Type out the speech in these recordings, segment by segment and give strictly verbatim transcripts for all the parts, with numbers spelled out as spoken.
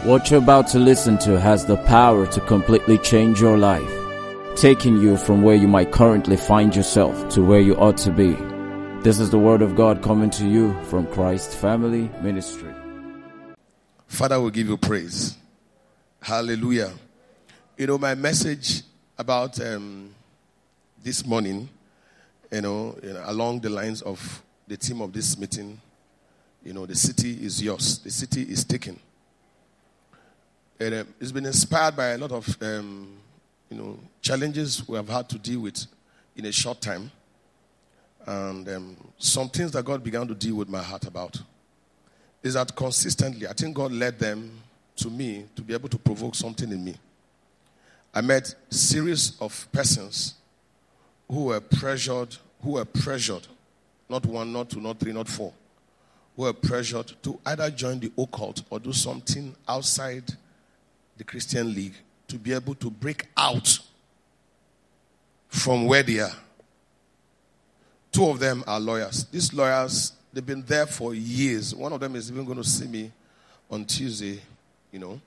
What you're about to listen to has the power to completely change your life, taking you from where you might currently find yourself to where you ought to be. This is the Word of God coming to you from Christ Family Ministry. Father, we give you praise. Hallelujah. You know, my message about um, this morning, you know, you know, along the lines of the theme of this meeting, you know, the city is yours. The city is taken. And, uh, it's been inspired by a lot of, um, you know, challenges we have had to deal with in a short time. And um, some things that God began to deal with my heart about is that consistently, I think God led them to me to be able to provoke something in me. I met a series of persons who were pressured, who were pressured, not one, not two, not three, not four, who were pressured to either join the occult or do something outside the Christian League to be able to break out from where they are. Two of them are lawyers. These lawyers, they've been there for years. One of them is even going to see me on Tuesday, you know.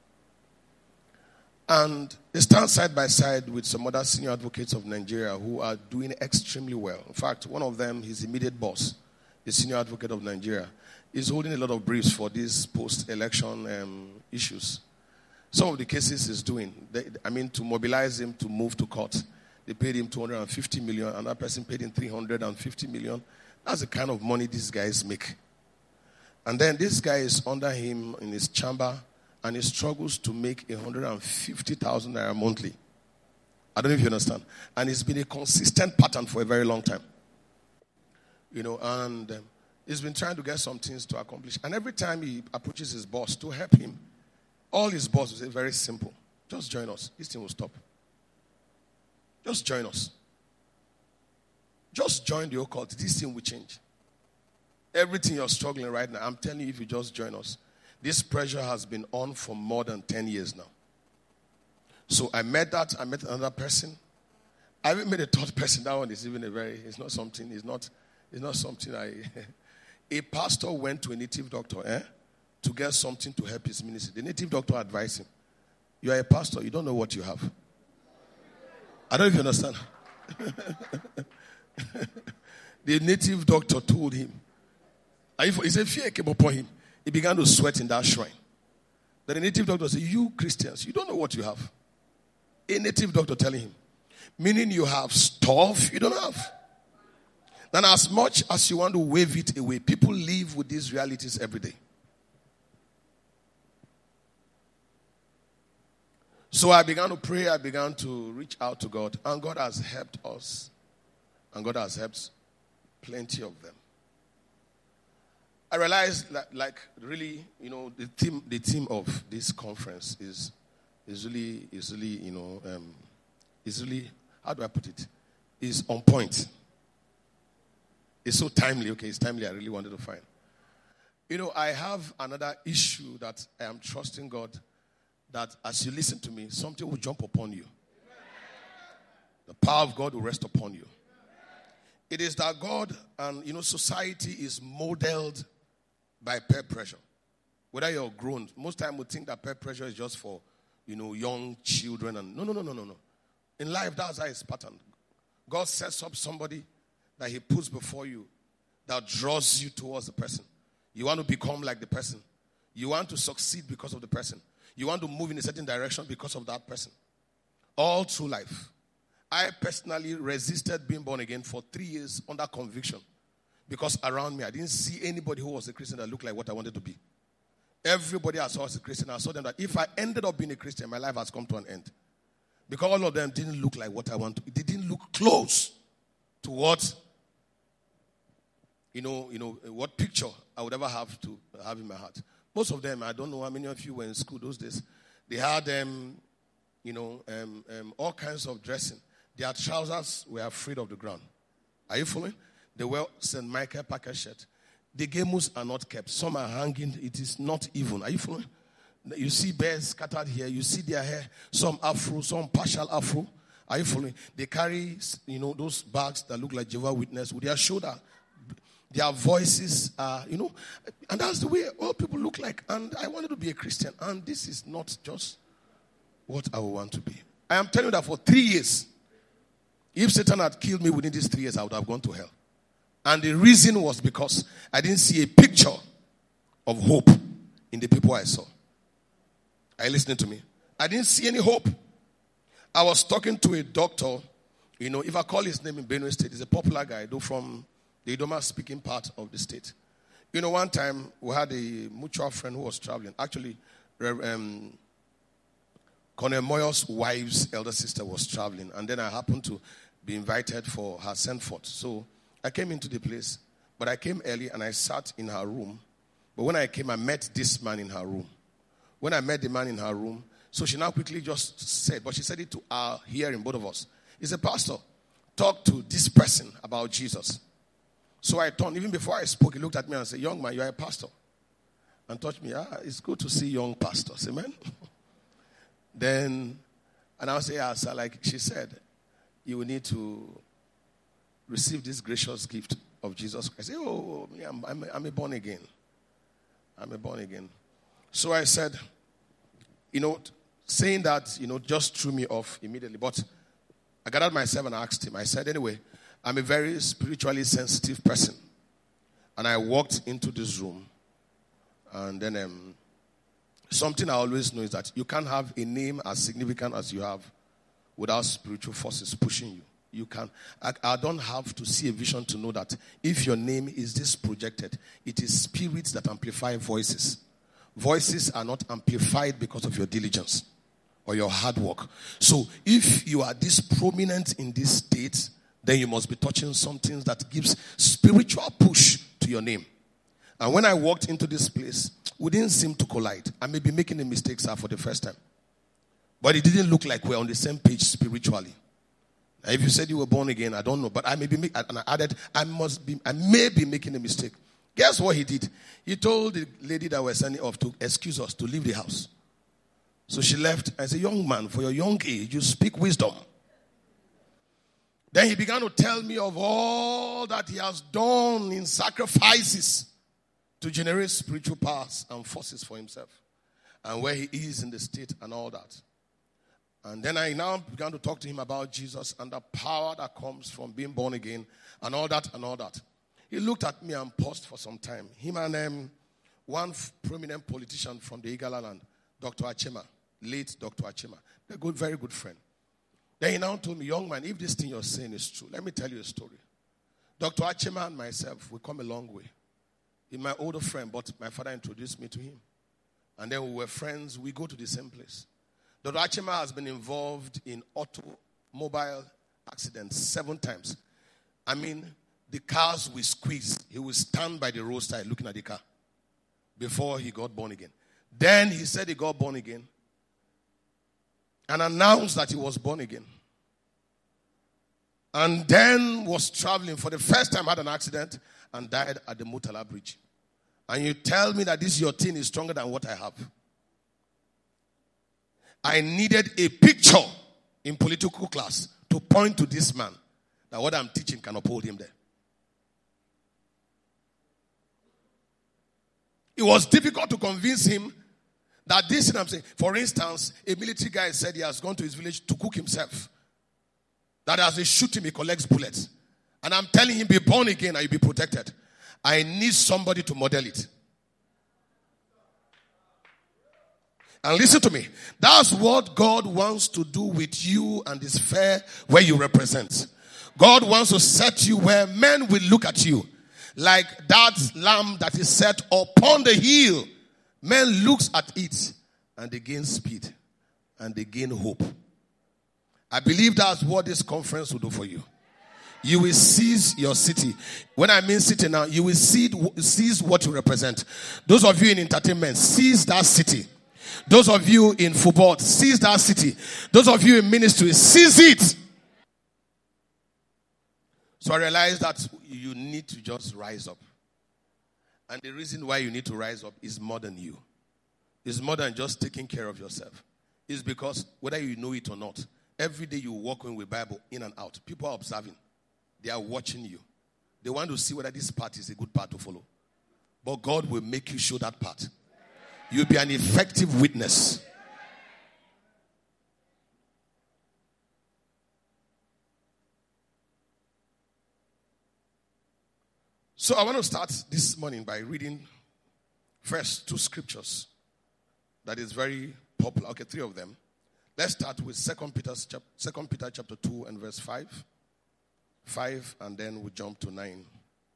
And they stand side by side with some other senior advocates of Nigeria who are doing extremely well. In fact, one of them, his immediate boss, the senior advocate of Nigeria, is holding a lot of briefs for these post-election um, issues. Some of the cases he's doing, they, I mean, to mobilize him to move to court, they paid him two hundred fifty million dollars. Another person paid him three hundred fifty million dollars. That's the kind of money these guys make. And then this guy is under him in his chamber, and he struggles to make one hundred fifty thousand naira monthly. I don't know if you understand. And it's been a consistent pattern for a very long time. You know, and um, he's been trying to get some things to accomplish. And every time he approaches his boss to help him, all his boss will say, very simple. Just join us. This thing will stop. Just join us. Just join the occult. This thing will change. Everything you're struggling right now, I'm telling you, if you just join us. This pressure has been on for more than ten years now. So I met that. I met another person. I even met a third person. That one is even a very, it's not something, it's not, it's not something I, a pastor went to a native doctor, eh? to get something to help his ministry. The native doctor advised him, you are a pastor, you don't know what you have. I don't know if you understand. The native doctor told him, he said fear came upon him. He began to sweat in that shrine. Then the native doctor said, you Christians, you don't know what you have. A native doctor telling him, meaning you have stuff you don't have. Then as much as you want to wave it away, people live with these realities every day. So I began to pray, I began to reach out to God, and God has helped us. And God has helped plenty of them. I realized that, like, really, you know, the theme, the theme of this conference is, is really, is really, you know, um, is really, how do I put it? Is on point. It's so timely. Okay, it's timely. I really wanted to find. You know, I have another issue that I am trusting God that as you listen to me, something will jump upon you. The power of God will rest upon you. It is that God and, you know, society is modeled by peer pressure. Whether you're grown, most time we think that peer pressure is just for, you know, young children. And no, no, no, no, no, no. In life, that's how it's patterned. God sets up somebody that he puts before you that draws you towards the person. You want to become like the person. You want to succeed because of the person. You want to move in a certain direction because of that person. All through life. I personally resisted being born again for three years under conviction. Because around me, I didn't see anybody who was a Christian that looked like what I wanted to be. Everybody I saw as a Christian, I saw them that if I ended up being a Christian, my life has come to an end. Because all of them didn't look like what I want to be. They didn't look close to what, you know, you know, what picture I would ever have to have in my heart. Most of them, I don't know how many of you were in school those days. They had, um, you know, um, um, all kinds of dressing. Their trousers were afraid of the ground. Are you following? They wear Saint Michael Packer shirt. The gamus are not kept. Some are hanging. It is not even. Are you following? You see bears scattered here. You see their hair. Some afro, some partial afro. Are you following? They carry, you know, those bags that look like Jehovah's Witness with their shoulder. Their voices are, you know, and that's the way all people look like. And I wanted to be a Christian, and this is not just what I would want to be. I am telling you that for three years, if Satan had killed me within these three years, I would have gone to hell. And the reason was because I didn't see a picture of hope in the people I saw. Are you listening to me? I didn't see any hope. I was talking to a doctor, you know, if I call his name in Benue State, he's a popular guy, though from the Idoma speaking part of the state. You know, one time we had a mutual friend who was traveling. Actually, um, Colonel Moyo's wife's elder sister was traveling, and then I happened to be invited for her send forth. So I came into the place, but I came early and I sat in her room. But when I came, I met this man in her room. When I met the man in her room, so she now quickly just said, but she said it to our hearing, both of us. He said, Pastor, talk to this person about Jesus. So I turned, even before I spoke, he looked at me and said, young man, you are a pastor. And touched me, ah, it's good to see young pastors, amen? Then, and I would say, yeah, sir, like she said, you will need to receive this gracious gift of Jesus Christ. I say, oh, yeah, I'm, I'm, I'm a born again. I'm a born again. So I said, you know, saying that, you know, just threw me off immediately. But I gathered myself and I asked him. I said, anyway, I'm a very spiritually sensitive person. And I walked into this room. And then um, something I always know is that you can't have a name as significant as you have without spiritual forces pushing you. You can. I, I don't have to see a vision to know that if your name is this projected, it is spirits that amplify voices. Voices are not amplified because of your diligence or your hard work. So if you are this prominent in this state, then you must be touching something that gives spiritual push to your name. And when I walked into this place, we didn't seem to collide. I may be making a mistake, sir, for the first time. But it didn't look like we're on the same page spiritually. Now, if you said you were born again, I don't know. But I may be, and I added, I must be, I may be making a mistake. Guess what he did? He told the lady that we're sending off to excuse us, to leave the house. So she left. I said, young man, for your young age, you speak wisdom. Then he began to tell me of all that he has done in sacrifices to generate spiritual powers and forces for himself. And where he is in the state and all that. And then I now began to talk to him about Jesus and the power that comes from being born again and all that and all that. He looked at me and paused for some time. Him and um, one f- prominent politician from the Igala land, Doctor Achema, late Doctor Achema, a good, very good friend. Then he now told me, young man, if this thing you're saying is true, let me tell you a story. Doctor Achema and myself, we come a long way. He's my older friend, but my father introduced me to him. And then we were friends. We go to the same place. Doctor Achema has been involved in automobile accidents seven times. I mean, the cars we squeeze. He will stand by the roadside looking at the car before he got born again. Then he said he got born again and announced that he was born again. And then was traveling for the first time, had an accident and died at the Murtala Bridge. And you tell me that this your thing is stronger than what I have. I needed a picture in political class to point to this man that what I'm teaching can uphold him there. It was difficult to convince him that this thing I'm saying. For instance, a military guy said he has gone to his village to cook himself. That as they shoot him, he collects bullets. And I'm telling him, be born again and you'll be protected. I need somebody to model it. And listen to me. That's what God wants to do with you and this fair where you represent. God wants to set you where men will look at you. Like that lamb that is set upon the hill. Men looks at it and they gain speed and they gain hope. I believe that's what this conference will do for you. You will seize your city. When I mean city now, you will seize what you represent. Those of you in entertainment, seize that city. Those of you in football, seize that city. Those of you in ministry, seize it. So I realized that you need to just rise up. And the reason why you need to rise up is more than you. It's more than just taking care of yourself. It's because whether you know it or not, every day you walk in with Bible in and out, people are observing. They are watching you. They want to see whether this path is a good path to follow. But God will make you show that path. You'll be an effective witness. So I want to start this morning by reading first two scriptures that is very popular. Okay, three of them. Let's start with Second Peter, Second Peter chapter two and verse five. five, and then we jump to nine.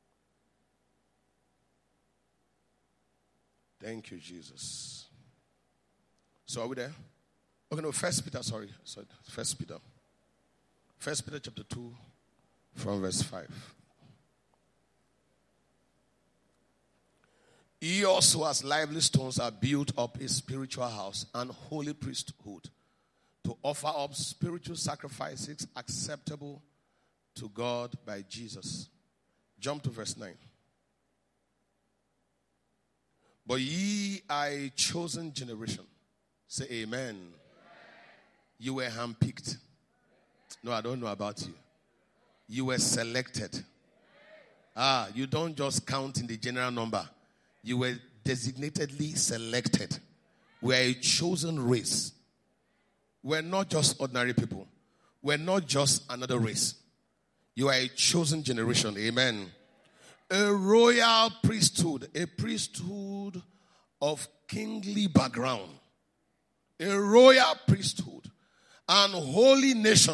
Thank you, Jesus. So are we there? Okay, no, First Peter, sorry. sorry First Peter. First Peter chapter two from verse five. Ye also as lively stones are built up a spiritual house and holy priesthood to offer up spiritual sacrifices acceptable to God by Jesus. Jump to verse nine. But ye are a chosen generation. Say amen. Amen. You were handpicked. No, I don't know about you. You were selected. Ah, you don't just count in the general number. You were designatedly selected. We are a chosen race. We're not just ordinary people. We're not just another race. You are a chosen generation. Amen. A royal priesthood. A priesthood of kingly background. A royal priesthood. And holy nation.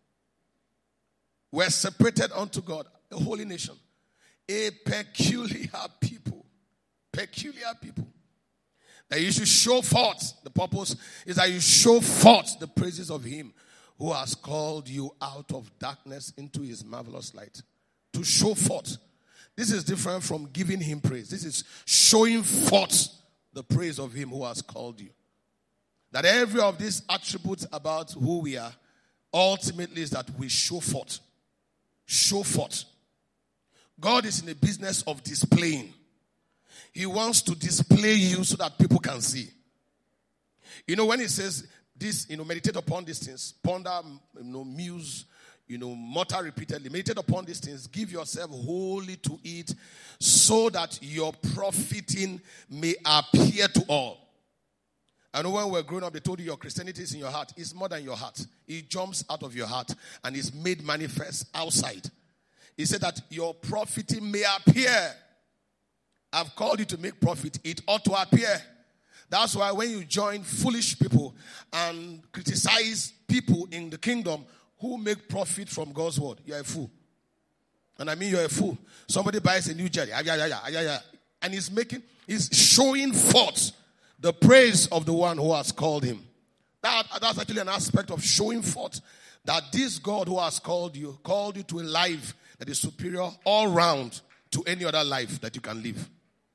We're separated unto God. A holy nation. A peculiar people. Peculiar people. That you should show forth. The purpose is that you show forth the praises of him who has called you out of darkness into his marvelous light. To show forth. This is different from giving him praise. This is showing forth the praise of him who has called you. That every of these attributes about who we are, ultimately is that we show forth. Show forth. God is in the business of displaying. He wants to display you so that people can see. You know, when he says this, you know, meditate upon these things, ponder, you know, muse, you know, mutter repeatedly, meditate upon these things, give yourself wholly to it so that your profiting may appear to all. I know when we were growing up, they told you your Christianity is in your heart. It's more than your heart. It jumps out of your heart and is made manifest outside. He said that your profiting may appear. I've called you to make profit. It ought to appear. That's why when you join foolish people and criticize people in the kingdom who make profit from God's word, you're a fool. And I mean you're a fool. Somebody buys a new jet, and he's making, he's showing forth the praise of the one who has called him. That, that's actually an aspect of showing forth that this God who has called you, called you to a life that is superior all round to any other life that you can live.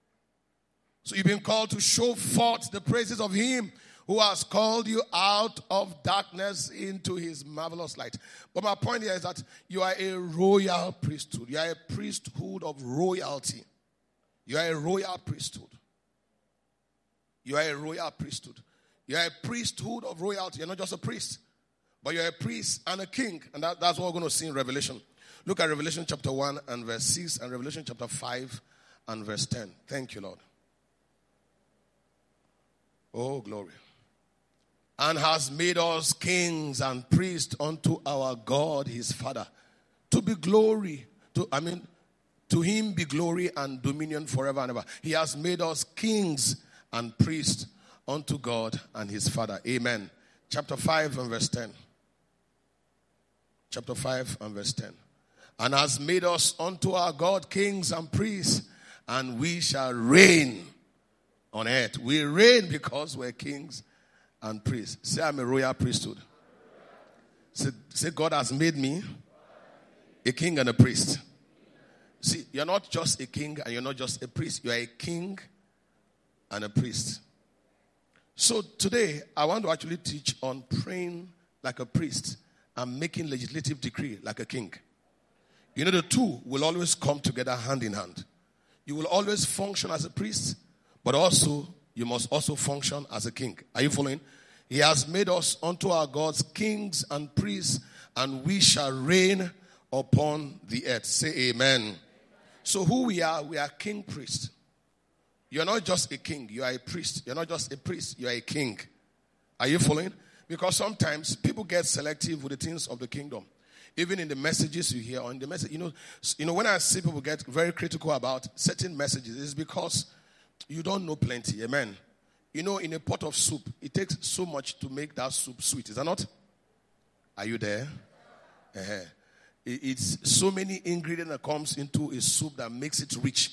So you've been called to show forth the praises of him who has called you out of darkness into his marvelous light. But my point here is that you are a royal priesthood. You are a priesthood of royalty. You are a royal priesthood. You are a royal priesthood. You are a priesthood of royalty. You're not just a priest, but you're a priest and a king. And that, that's what we're going to see in Revelation. Look at Revelation chapter one and verse six and Revelation chapter five and verse ten. Thank you, Lord. Oh, glory. And has made us kings and priests unto our God, his Father. To be glory, to I mean, to him be glory and dominion forever and ever. He has made us kings and priests unto God and his Father. Amen. Chapter five and verse ten. Chapter five and verse ten. And has made us unto our God kings and priests, and we shall reign on earth. We reign because we're kings and priests. Say, I'm a royal priesthood. Say, say, God has made me a king and a priest. See, you're not just a king and you're not just a priest. You are a king and a priest. So today, I want to actually teach on praying like a priest and making legislative decree like a king. You know, the two will always come together hand in hand. You will always function as a priest, but also, you must also function as a king. Are you following? He has made us unto our gods kings and priests, and we shall reign upon the earth. Say amen. So who we are, we are king priest. You're not just a king, you are a priest. You're not just a priest, you are a king. Are you following? Because sometimes people get selective with the things of the kingdom. Even in the messages you hear on the message, you know, you know, when I see people get very critical about certain messages, it's because you don't know plenty. Amen. You know, in a pot of soup, it takes so much to make that soup sweet. Is that not? Are you there? Uh-huh. It's so many ingredients that comes into a soup that makes it rich.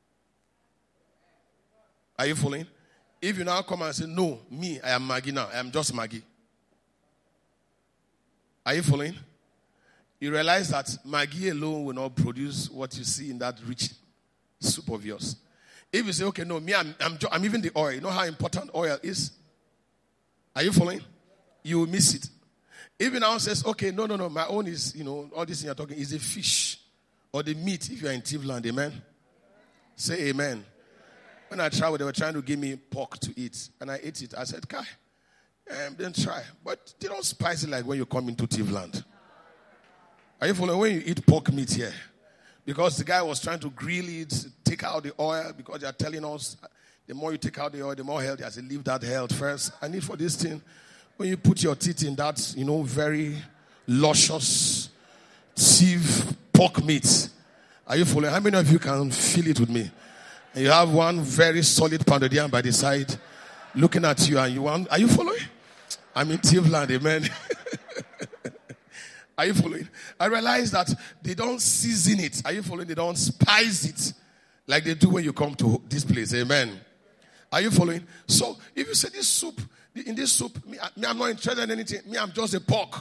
Are you following? If you now come and say, no, me, I am Maggie now. I am just Maggie. Are you following? You realize that Maggie alone will not produce what you see in that rich soup of yours. If you say, okay, no, me, I'm, I'm, I'm even the oil. You know how important oil is? Are you following? You will miss it. If you now says, okay, no, no, no, my own is, you know, all this thing you're talking is the fish or the meat if you're in Tivland, amen? Say amen. When I traveled, they were trying to give me pork to eat, and I ate it. I said, Kai, um, then try. But they don't spice it like when you come into Tivland. Are you following? When you eat pork meat here, because the guy was trying to grill it, take out the oil, because they are telling us the more you take out the oil, the more healthy. I said, leave that health first. I need for this thing. When you put your teeth in that, you know, very luscious sieve pork meat. Are you following? How many of you can feel it with me? And you have one very solid pounded yam by the side looking at you, and you want, are you following? I'm in Tivland, amen. Are you following? I realize that they don't season it. Are you following? They don't spice it like they do when you come to this place, amen. Are you following? So if you say this soup, in this soup, me, me, I'm not interested in anything. Me, I'm just a pork.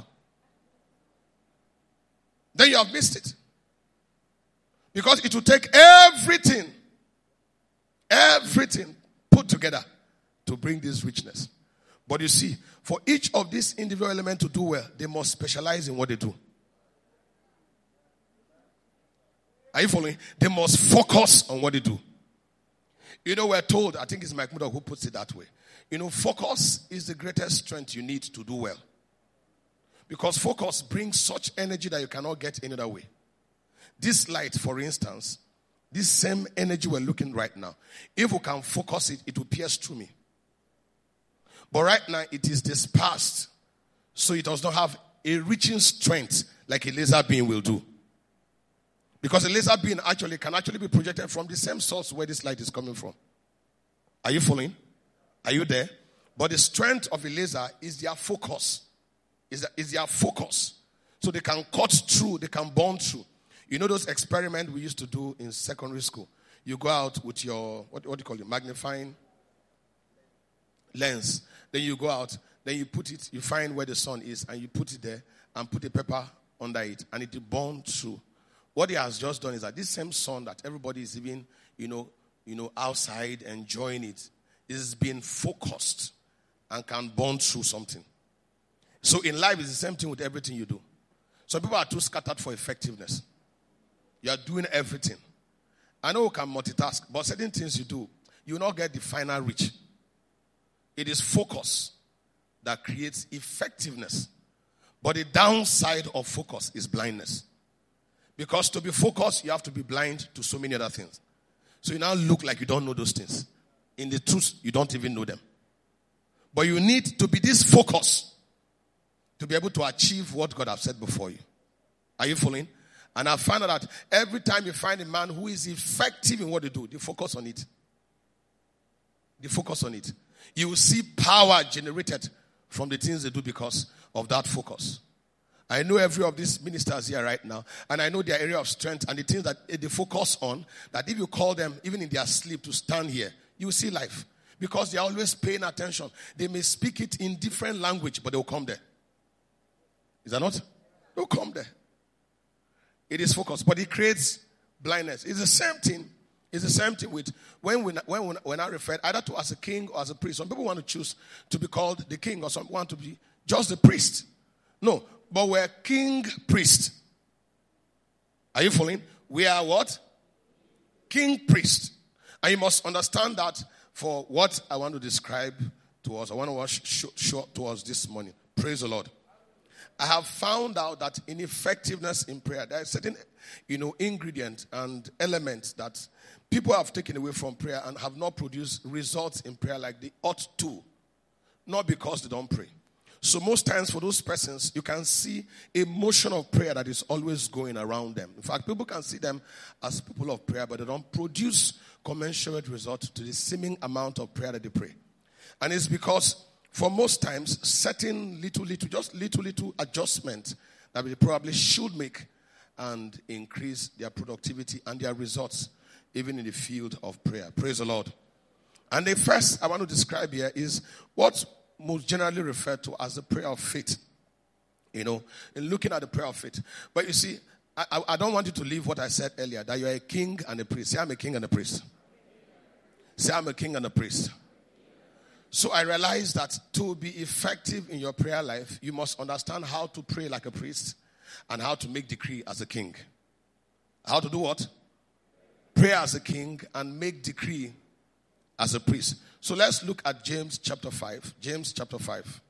Then you have missed it. Because it will take everything, everything put together to bring this richness. But you see, for each of these individual elements to do well, they must specialize in what they do. Are you following? They must focus on what they do. You know, we're told, I think it's Mike Muda who puts it that way. You know, focus is the greatest strength you need to do well. Because focus brings such energy that you cannot get any other way. This light, for instance, this same energy we're looking right now, if we can focus it, it will pierce through me. But right now, it is dispersed, so it does not have a reaching strength like a laser beam will do. Because a laser beam actually can actually be projected from the same source where this light is coming from. Are you following? Are you there? But the strength of a laser is their focus. Is, the, is their focus. So they can cut through, they can burn through. You know those experiments we used to do in secondary school? You go out with your, what, what do you call it, magnifying lens. Then you go out, then you put it, you find where the sun is, and you put it there, and put a paper under it, and it will burn through. What he has just done is that this same sun that everybody is even, you know, you know, outside enjoying it, is being focused and can burn through something. So in life, it's the same thing with everything you do. Some people are too scattered for effectiveness. You are doing everything. I know you can multitask, but certain things you do, you will not get the final reach. It is focus that creates effectiveness. But the downside of focus is blindness. Because to be focused, you have to be blind to so many other things. So you now look like you don't know those things. In the truth, you don't even know them. But you need to be this focus to be able to achieve what God has said before you. Are you following? And I found out that every time you find a man who is effective in what they do, they focus on it. They focus on it. You will see power generated from the things they do because of that focus. I know every of these ministers here right now, and I know their area of strength and the things that they focus on, that if you call them, even in their sleep, to stand here, you will see life. Because they are always paying attention. They may speak it in different language, but they will come there. Is that not? They will come there. It is focus, but it creates blindness. It's the same thing. It's the same thing with when we when when I refer either to as a king or as a priest. Some people want to choose to be called the king, or some want to be just the priest. No, but we're king priest. Are you following? We are what? King priest. And you must understand that for what I want to describe to us, I want to show, show to us this morning. Praise the Lord. I have found out that in effectiveness in prayer, there are certain, you know, ingredients and elements that people have taken away from prayer and have not produced results in prayer like they ought to. Not because they don't pray. So most times for those persons, you can see a motion of prayer that is always going around them. In fact, people can see them as people of prayer, but they don't produce commensurate results to the seeming amount of prayer that they pray. And it's because for most times, certain little, little, just little, little adjustment that they probably should make and increase their productivity and their results, even in the field of prayer. Praise the Lord. And the first I want to describe here is what most generally referred to as the prayer of faith. You know, in looking at the prayer of faith. But you see, I, I don't want you to leave what I said earlier, that you are a king and a priest. Say, I'm a king and a priest. Say, I'm a king and a priest. So I realized that to be effective in your prayer life, you must understand how to pray like a priest and how to make decree as a king. How to do what? Pray as a king and make decree as a priest. So let's look at James chapter five. James chapter five.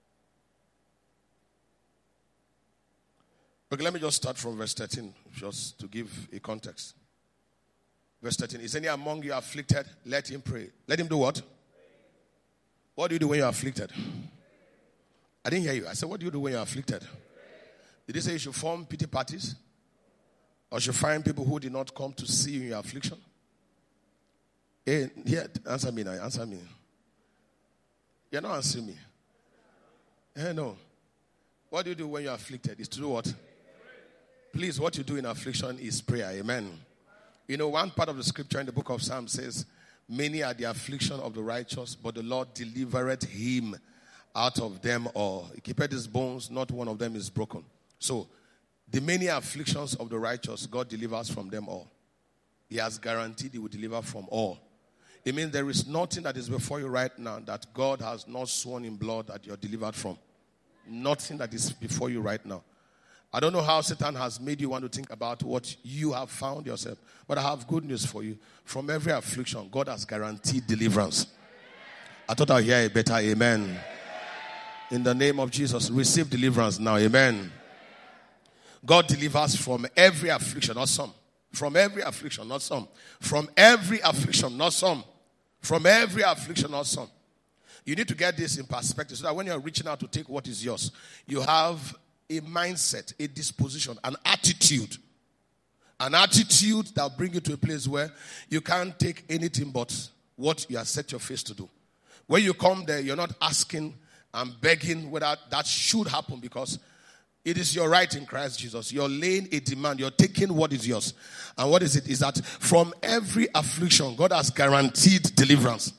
Okay, let me just start from verse thirteen, just to give a context. Verse thirteen. Is any among you afflicted? Let him pray. Let him do what? What do you do when you're afflicted? I didn't hear you. I said, what do you do when you're afflicted? Did he say you should form pity parties? Or should find people who did not come to see you in your affliction? Hey, yeah, answer me now. Answer me. You're not answering me. Hey, no. What do you do when you're afflicted? Is to do what? Please, what you do in affliction is prayer. Amen. You know, one part of the scripture in the book of Psalms says, many are the affliction of the righteous, but the Lord delivereth him out of them all. He keepeth his bones, not one of them is broken. So, the many afflictions of the righteous, God delivers from them all. He has guaranteed he will deliver from all. It means there is nothing that is before you right now that God has not sworn in blood that you're delivered from. Nothing that is before you right now. I don't know how Satan has made you want to think about what you have found yourself. But I have good news for you. From every affliction, God has guaranteed deliverance. I thought I'd hear a better amen. In the name of Jesus, receive deliverance now. Amen. God delivers from every affliction, not some. From every affliction, not some. From every affliction, not some. From every affliction, not some. You need to get this in perspective so that when you're reaching out to take what is yours, you have a mindset, a disposition, an attitude. An attitude that will bring you to a place where you can't take anything but what you have set your face to do. When you come there, you're not asking and begging whether that should happen because it is your right in Christ Jesus. You're laying a demand. You're taking what is yours. And what is it? Is that from every affliction, God has guaranteed deliverance.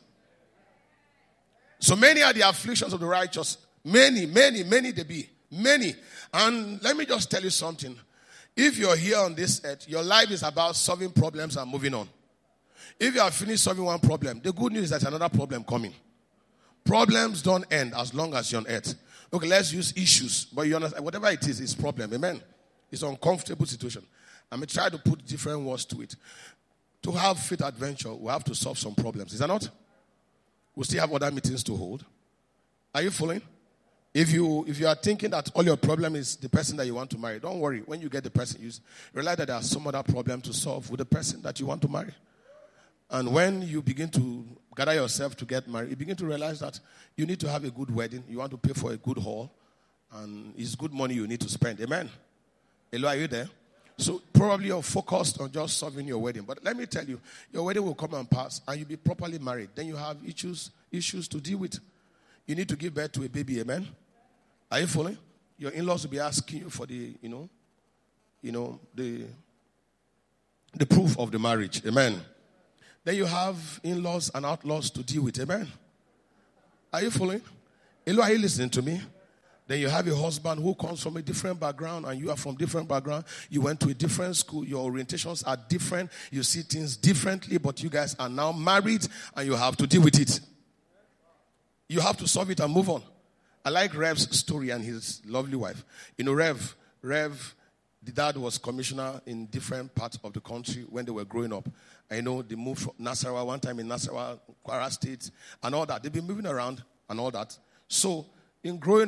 So many are the afflictions of the righteous. Many, many, many they be. Many. And let me just tell you something. If you're here on this earth, your life is about solving problems and moving on. If you have finished solving one problem, the good news is there's another problem coming. Problems don't end as long as you're on earth. Okay, let's use issues. But you understand, whatever it is, it's problem. Amen. It's an uncomfortable situation. I'm going to try to put different words to it. To have faith adventure, we have to solve some problems. Is that not? We still have other meetings to hold. Are you following? If you if you are thinking that all your problem is the person that you want to marry, don't worry. When you get the person, you realize that there are some other problem to solve with the person that you want to marry. And when you begin to gather yourself to get married, you begin to realize that you need to have a good wedding. You want to pay for a good hall. And it's good money you need to spend. Amen. Hello, are you there? So probably you're focused on just solving your wedding. But let me tell you, your wedding will come and pass and you'll be properly married. Then you have issues, issues to deal with. You need to give birth to a baby. Amen. Are you following? Your in-laws will be asking you for the, you know, you know, the, the proof of the marriage. Amen. Then you have in-laws and outlaws to deal with. Amen. Are you following? Hello, are you listening to me? Then you have a husband who comes from a different background and you are from different background. You went to a different school. Your orientations are different. You see things differently, but you guys are now married and you have to deal with it. You have to solve it and move on. I like Rev's story and his lovely wife. You know, Rev, Rev, the dad was commissioner in different parts of the country when they were growing up. I know they moved from Nasarawa, one time in Nasarawa, Kwara State, and all that. They've been moving around and all that. So, in growing up,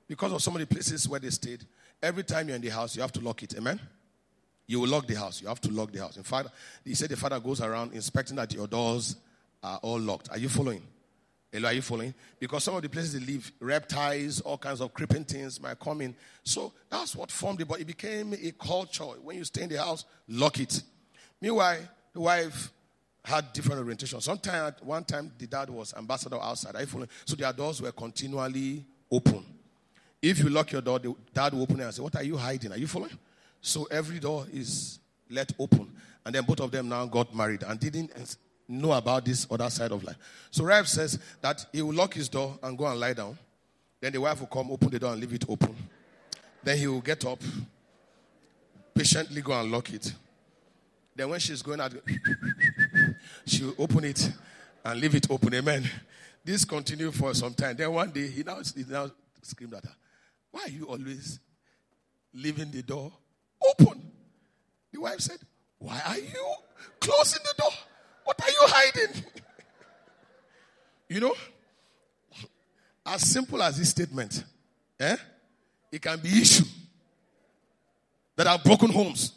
because of some of the places where they stayed, every time you're in the house, you have to lock it. Amen? You will lock the house. You have to lock the house. In fact, he said the father goes around inspecting that your doors are all locked. Are you following? Hello, are you following? Because some of the places they live, reptiles, all kinds of creeping things might come in. So that's what formed it. But it became a culture. When you stay in the house, lock it. Meanwhile, the wife had different orientations. Sometimes, one time, the dad was ambassador outside. Are you following? So their doors were continually open. If you lock your door, the dad will open it and say, what are you hiding? Are you following? So every door is let open. And then both of them now got married and didn't know about this other side of life. So Rav says that he will lock his door and go and lie down. Then the wife will come, open the door and leave it open. Then he will get up, patiently go and lock it. Then when she's going out, she will open it and leave it open. Amen. This continued for some time. Then one day, he now, he now screamed at her, why are you always leaving the door open? The wife said, why are you closing the door? What are you hiding? You know, as simple as this statement, eh, it can be issue that have broken homes.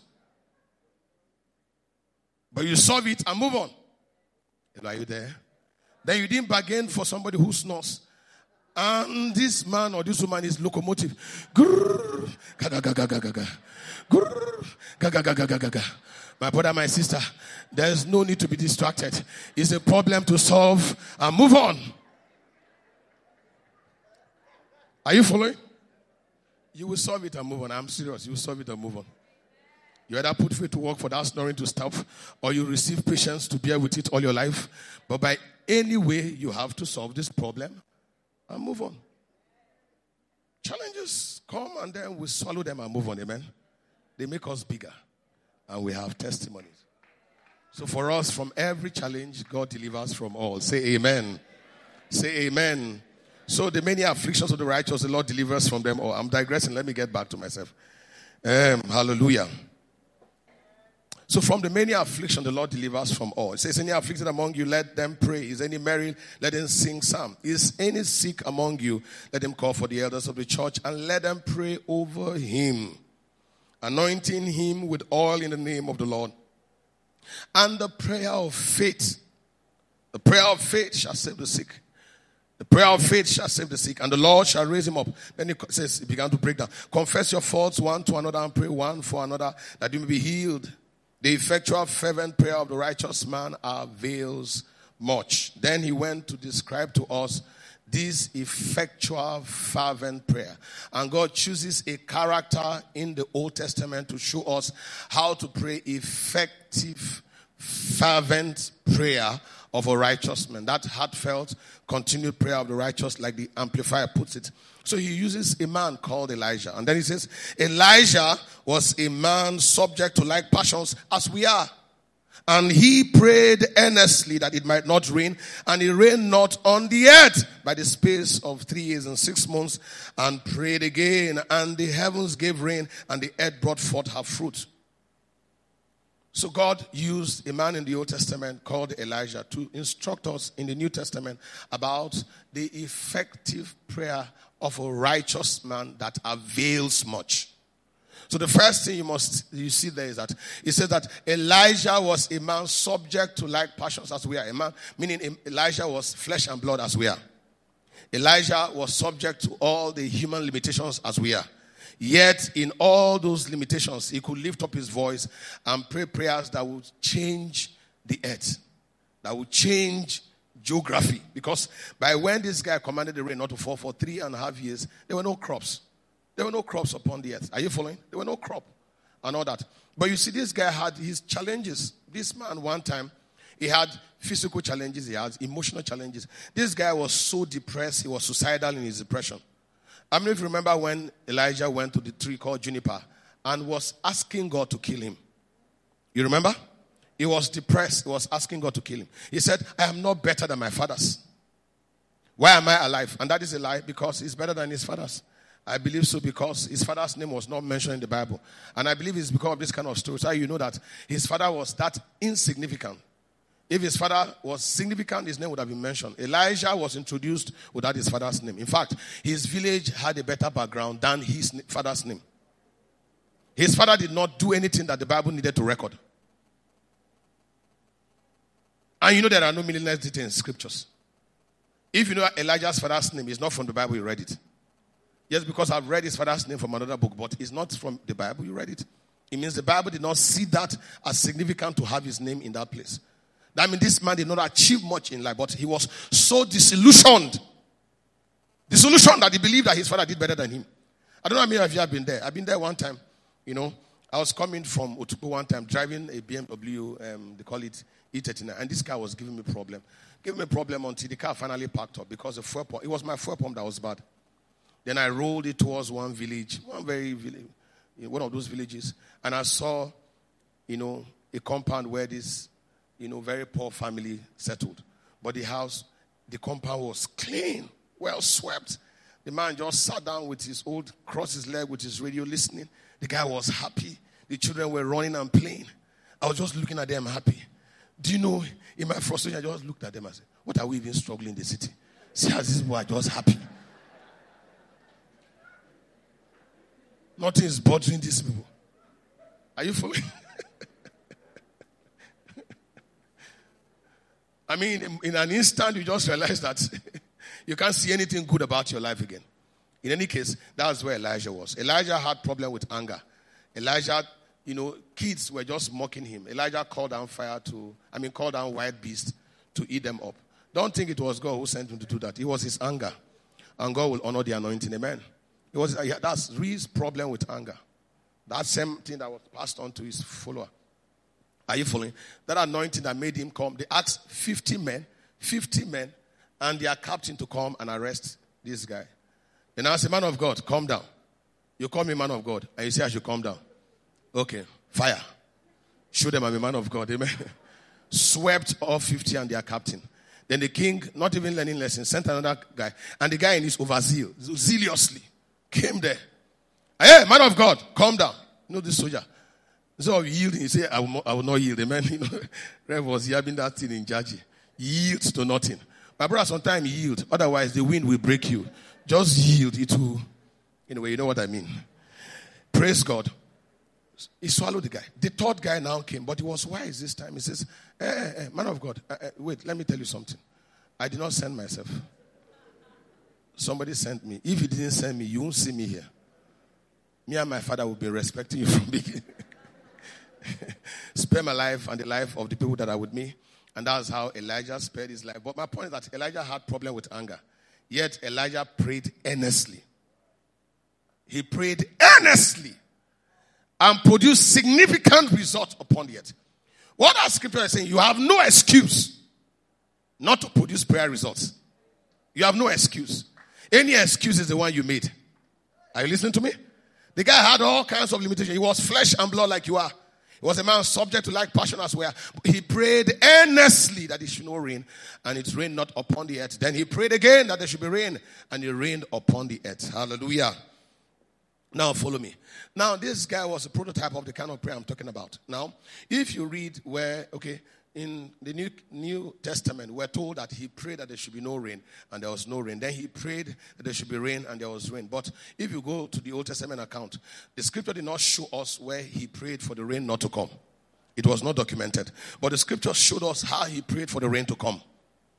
But you solve it and move on. Are you there? Then you didn't bargain for somebody who snores. And this man or this woman is locomotive. Grrr, gaga, gaga, gaga, gaga. Grrr, gaga, gaga, gaga, gaga. My brother, my sister, there is no need to be distracted. It's a problem to solve and move on. Are you following? You will solve it and move on. I'm serious. You will solve it and move on. You either put faith to work for that snoring to stop, or you receive patience to bear with it all your life. But by any way, you have to solve this problem and move on. Challenges come and then we swallow them and move on. Amen. They make us bigger. And we have testimonies. So for us, from every challenge, God delivers from all. Say amen. Say amen. So the many afflictions of the righteous, the Lord delivers from them all. I'm digressing. Let me get back to myself. Um, hallelujah. So from the many afflictions, the Lord delivers from all. It says, any afflicted among you, let them pray. Is any merry? Let them sing psalm. Is any sick among you? Let them call for the elders of the church and let them pray over him, anointing him with oil in the name of the Lord. And the prayer of faith, the prayer of faith shall save the sick. The prayer of faith shall save the sick, and the Lord shall raise him up. Then it says, it began to break down. Confess your faults one to another and pray one for another, that you may be healed. The effectual fervent prayer of the righteous man avails much. Then he went to describe to us this effectual fervent prayer. And God chooses a character in the Old Testament to show us how to pray effective, fervent prayer of a righteous man. That heartfelt, continued prayer of the righteous, like the Amplifier puts it. So he uses a man called Elijah. And then he says, Elijah was a man subject to like passions as we are. And he prayed earnestly that it might not rain. And it rained not on the earth by the space of three years and six months. And prayed again. And the heavens gave rain. And the earth brought forth her fruit. So God used a man in the Old Testament called Elijah to instruct us in the New Testament about the effective prayer of a righteous man that avails much. So the first thing you must you see there is that it says that Elijah was a man subject to like passions as we are. A man, meaning Elijah was flesh and blood as we are. Elijah was subject to all the human limitations as we are. Yet in all those limitations, he could lift up his voice and pray prayers that would change the earth, that would change geography. Because by when this guy commanded the rain not to fall for three and a half years, there were no crops. There were no crops upon the earth. Are you following? There were no crop and all that. But you see, this guy had his challenges. This man, one time, he had physical challenges. He had emotional challenges. This guy was so depressed. He was suicidal in his depression. I mean, if you remember when Elijah went to the tree called Juniper and was asking God to kill him. You remember? He was depressed. He was asking God to kill him. He said, I am not better than my fathers. Why am I alive? And that is a lie, because he's better than his fathers. I believe so because his father's name was not mentioned in the Bible. And I believe it's because of this kind of story. So you know that his father was that insignificant. If his father was significant, his name would have been mentioned. Elijah was introduced without his father's name. In fact, his village had a better background than his father's name. His father did not do anything that the Bible needed to record. And you know there are no meaningless details in scriptures. If you know Elijah's father's name, it's not from the Bible, you read it. Yes, because I've read his father's name from another book, but it's not from the Bible, you read it. It means the Bible did not see that as significant to have his name in that place. That means this man did not achieve much in life, but he was so disillusioned. Disillusioned that he believed that his father did better than him. I don't know how many of you have been there. I've been there one time, you know. I was coming from Otukpo one time, driving a B M W, um, they call it E thirty-nine, and this car was giving me a problem. Giving me a problem until the car finally packed up because the fuel pump, it was my fuel pump that was bad. Then I rolled it towards one village, one very village, one of those villages, and I saw, you know, a compound where this, you know, very poor family settled. But the house, the compound was clean, well swept. The man just sat down with his old, crossed his leg with his radio listening. The guy was happy. The children were running and playing. I was just looking at them happy. Do you know, in my frustration, I just looked at them and said, what are we even struggling in the city? See how these people are just happy. Nothing is bothering these people. Are you following? I mean, in, in an instant, you just realize that you can't see anything good about your life again. In any case, that's where Elijah was. Elijah had problem with anger. Elijah, you know, kids were just mocking him. Elijah called down fire to, I mean, called down wild beasts to eat them up. Don't think it was God who sent him to do that. It was his anger. And God will honor the anointing. Amen. It was, that's his problem with anger. That same thing that was passed on to his follower. Are you following? That anointing that made him come. They asked fifty men, fifty men, and their captain to come and arrest this guy. Then I said, man of God, calm down. You call me man of God, and you say I should calm down. Okay, fire. Show them I'm a man of God. Amen. Swept all fifty and their captain. Then the king, not even learning lessons, sent another guy. And the guy in his overzeal, zealously, came there. Hey, man of God, calm down. You know this soldier. So yielding, he said, I will, I will not yield. Amen. You know, Rev was yabbing that thing in Jaji. Yields to nothing. My brother, sometimes yield. Otherwise, the wind will break you. Just yield. It will. Anyway, you know what I mean. Praise God. He swallowed the guy. The third guy now came, but he was wise this time. He says, hey, hey, hey, man of God, uh, uh, wait, let me tell you something. I did not send myself. Somebody sent me. If he didn't send me, you won't see me here. Me and my father will be respecting you from beginning. Spare my life and the life of the people that are with me. And that's how Elijah spared his life. But my point is that Elijah had problem with anger. Yet Elijah prayed earnestly. He prayed earnestly and produced significant results upon the earth. What our scripture is saying, you have no excuse not to produce prayer results. You have no excuse. Any excuse is the one you made. Are you listening to me? The guy had all kinds of limitations. He was flesh and blood like you are. He was a man subject to like passion as well. He prayed earnestly that it should not rain, and it rained not upon the earth. Then he prayed again that there should be rain, and it rained upon the earth. Hallelujah. Now follow me. Now this guy was a prototype of the kind of prayer I'm talking about. Now, if you read where, okay, in the New, New Testament, we're told that he prayed that there should be no rain, and there was no rain. Then he prayed that there should be rain, and there was rain. But if you go to the Old Testament account, the scripture did not show us where he prayed for the rain not to come. It was not documented. But the scripture showed us how he prayed for the rain to come.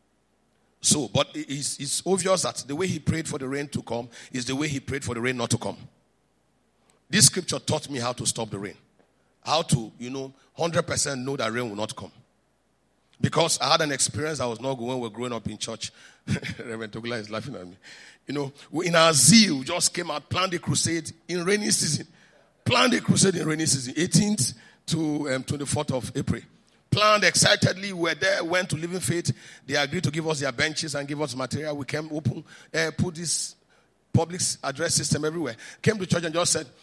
So, but it's, it's obvious that the way he prayed for the rain to come is the way he prayed for the rain not to come. This scripture taught me how to stop the rain. How to, you know, one hundred percent know that rain will not come. Because I had an experience that was not good when we were growing up in church. Reverend Togula is laughing at me. You know, in our zeal, we just came out, planned a crusade in rainy season. Planned a crusade in rainy season, eighteenth to um, twenty-fourth of April. Planned excitedly, we were there, went to Living Faith. They agreed to give us their benches and give us material. We came open, uh, put this public address system everywhere. Came to church and just said,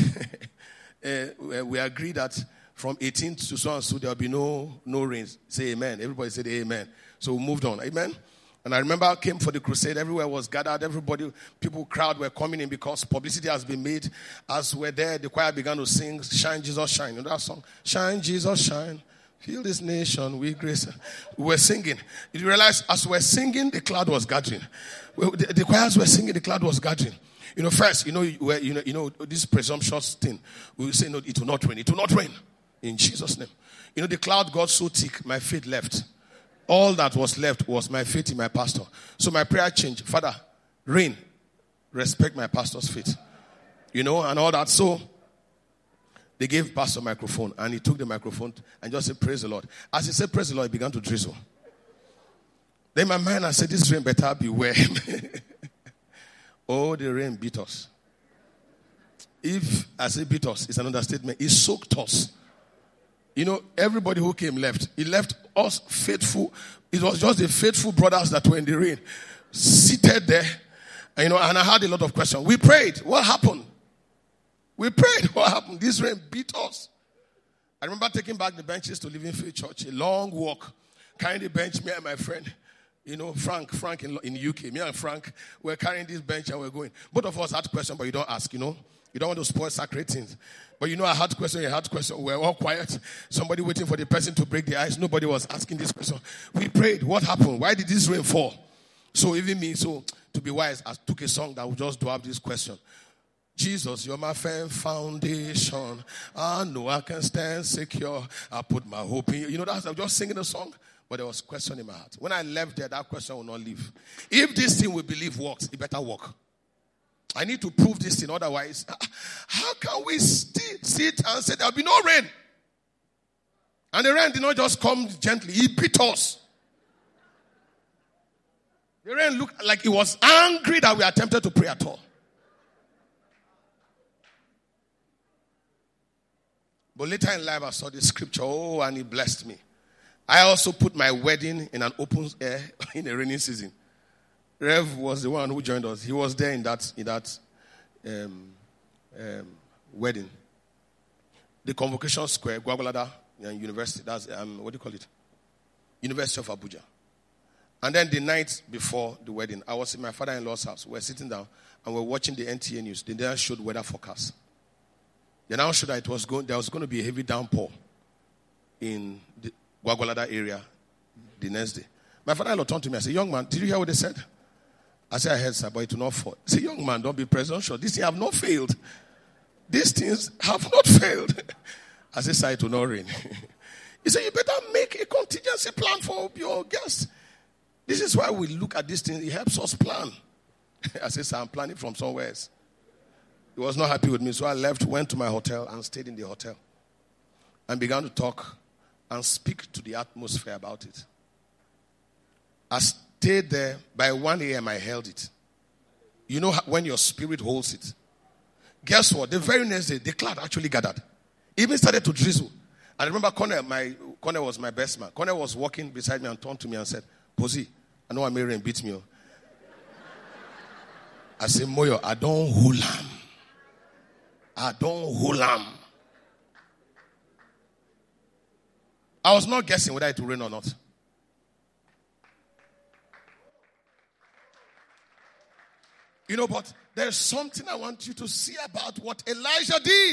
uh, we agreed that from eighteenth to so and so, there will be no no rains. Say amen. Everybody said amen. So we moved on. Amen. And I remember I came for the crusade. Everywhere was gathered. Everybody, people, crowd were coming in because publicity has been made. As we're there, the choir began to sing, Shine, Jesus, Shine. You know that song? Shine, Jesus, Shine. Fill this nation with grace. We were singing. You realize as we were singing, the cloud was gathering. The, the choirs were singing, the cloud was gathering. You know, first, you know, where, you know, you know, this presumptuous thing. We will say, no, it will not rain. It will not rain. In Jesus' name. You know, the cloud got so thick, my faith left. All that was left was my faith in my pastor. So my prayer changed. Father, rain, respect my pastor's faith. You know, and all that. So they gave pastor a microphone, and he took the microphone and just said, praise the Lord. As he said, praise the Lord, it began to drizzle. Then in my mind, I said, this rain better beware. Oh, the rain beat us. If I say beat us, it's an understatement. It soaked us. You know, everybody who came left. He left us faithful. It was just the faithful brothers that were in the rain, seated there. And, you know, and I had a lot of questions. We prayed. What happened? We prayed. What happened? This rain beat us. I remember taking back the benches to Living Faith Church. A long walk. Carrying the bench, me and my friend. You know, Frank, Frank in, in the U K. Me and Frank were carrying this bench and we're going. Both of us had questions, but you don't ask, you know. You don't want to spoil sacred things. But you know, I had question, you had question. We were all quiet. Somebody waiting for the person to break the ice. Nobody was asking this question. We prayed. What happened? Why did this rain fall? So even me, so to be wise, I took a song that would just do up this question. Jesus, you're my firm foundation. I know I can stand secure. I put my hope in you. You know, that's, I was just singing a song, but there was a question in my heart. When I left there, that question will not leave. If this thing we believe works, it better work. I need to prove this thing, otherwise, how can we st- sit and say there'll be no rain? And the rain did not just come gently, it beat us. The rain looked like it was angry that we attempted to pray at all. But later in life, I saw the scripture, oh, and it blessed me. I also put my wedding in an open air in a rainy season. Rev was the one who joined us. He was there in that in that um, um, wedding. The Convocation Square, Gwagwalada University. That's um, what do you call it? University of Abuja. And then the night before the wedding, I was in my father-in-law's house. We were sitting down and we were watching the N T A news. They then showed weather forecast. They now showed that it was going. There was going to be a heavy downpour in the Gwagwalada area the next day. My father-in-law turned to me and said, "Young man, did you hear what they said?" I said, "I heard, sir, but it will not fall." He said, "Young man, don't be presumptuous. These things have not failed. These things have not failed." I said, "Sir, it will not rain." He said, "You better make a contingency plan for your guests. This is why we look at these things. It helps us plan." I said, "Sir, I'm planning from somewhere else." He was not happy with me, so I left, went to my hotel, and stayed in the hotel. And began to talk and speak to the atmosphere about it. I stayed there. By one a.m. I held it. You know how, when your spirit holds it. Guess what? The very next day, the cloud actually gathered. Even started to drizzle. I remember Connor, my, Connor was my best man. Connor was walking beside me and turned to me and said, "Posey, I know I may rain beat me." I said, "Moyo, I don't hulam. I don't hulam." I was not guessing whether it will rain or not. You know, but there's something I want you to see about what Elijah did.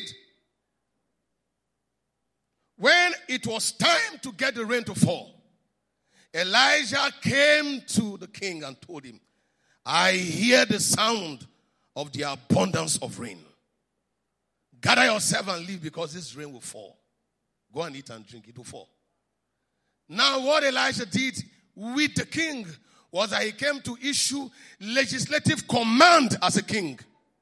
When it was time to get the rain to fall, Elijah came to the king and told him, "I hear the sound of the abundance of rain. Gather yourself and leave, because this rain will fall. Go and eat and drink, it will fall." Now what Elijah did with the king was that he came to issue legislative command as a king.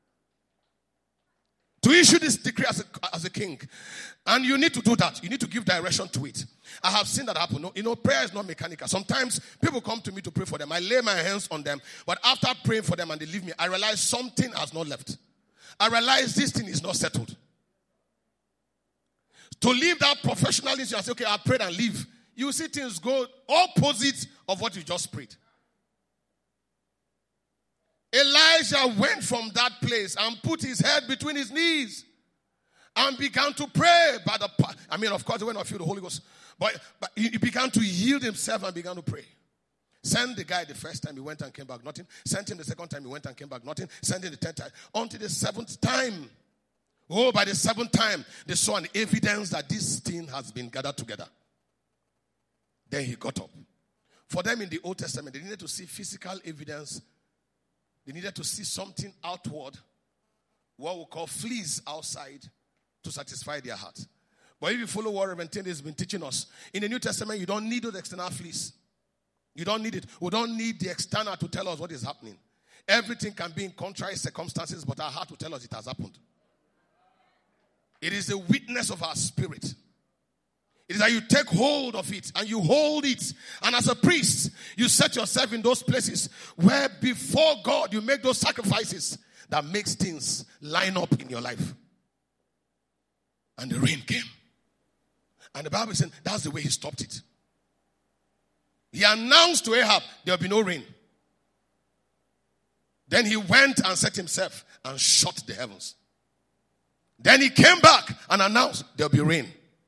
To issue this decree as a, as a king. And you need to do that. You need to give direction to it. I have seen that happen. You know, prayer is not mechanical. Sometimes people come to me to pray for them. I lay my hands on them. But after praying for them and they leave me, I realize something has not left. I realize this thing is not settled. To leave that professionalism and say, "Okay, I prayed and leave," you see things go opposite of what you just prayed. Elijah went from that place and put his head between his knees and began to pray. By the, I mean, of course, he went not feel the Holy Ghost, but, but he began to yield himself and began to pray. Sent the guy the first time, he went and came back, nothing. Sent him the second time, he went and came back, nothing. Sent him the third time, until the seventh time. Oh, by the seventh time, they saw an evidence that this thing has been gathered together. Then he got up. For them in the Old Testament, they needed to see physical evidence. They needed to see something outward, what we call fleas outside, to satisfy their heart. But if you follow what Reverend Tende has been teaching us, in the New Testament, you don't need those external fleas. You don't need it. We don't need the external to tell us what is happening. Everything can be in contrary circumstances, but our heart will tell us it has happened. It is the witness of our spirit. It is that you take hold of it and you hold it. And as a priest, you set yourself in those places where before God you make those sacrifices that makes things line up in your life. And the rain came. And the Bible is saying that's the way he stopped it. He announced to Ahab there will be no rain. Then he went and set himself and shut the heavens. Then he came back and announced there will be rain.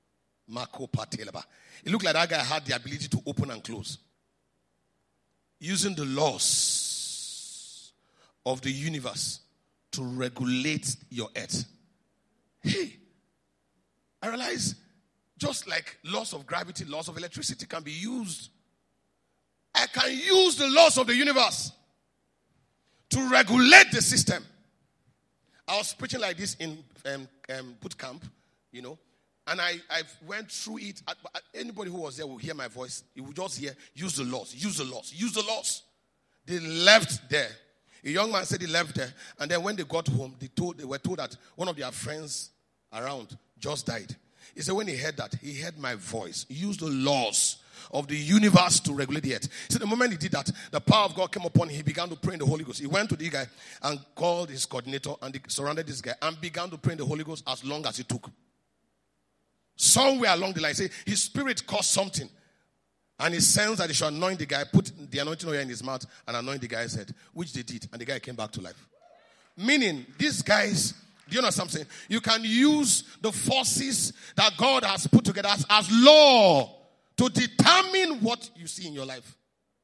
It looked like that guy had the ability to open and close. Using the laws of the universe to regulate your earth. Hey, I realize just like laws of gravity, laws of electricity can be used. I can use the laws of the universe to regulate the system. I was preaching like this in um, um, boot camp, you know, and I, I went through it. Anybody who was there will hear my voice. You will just hear, use the laws, use the laws, use the laws. They left there. A young man said he left there, and then when they got home, they told they were told that one of their friends around just died. He said when he heard that, he heard my voice. He used the laws of the universe to regulate the earth. So the moment he did that, the power of God came upon him. He began to pray in the Holy Ghost. He went to the guy and called his coordinator and they surrounded this guy and began to pray in the Holy Ghost as long as it took. Somewhere along the line, say his spirit caused something. And he sensed that he should anoint the guy, put the anointing oil in his mouth and anoint the guy's head, which they did. And the guy came back to life. Meaning, these guys, do you know something? You can use the forces that God has put together as, as law to determine what you see in your life.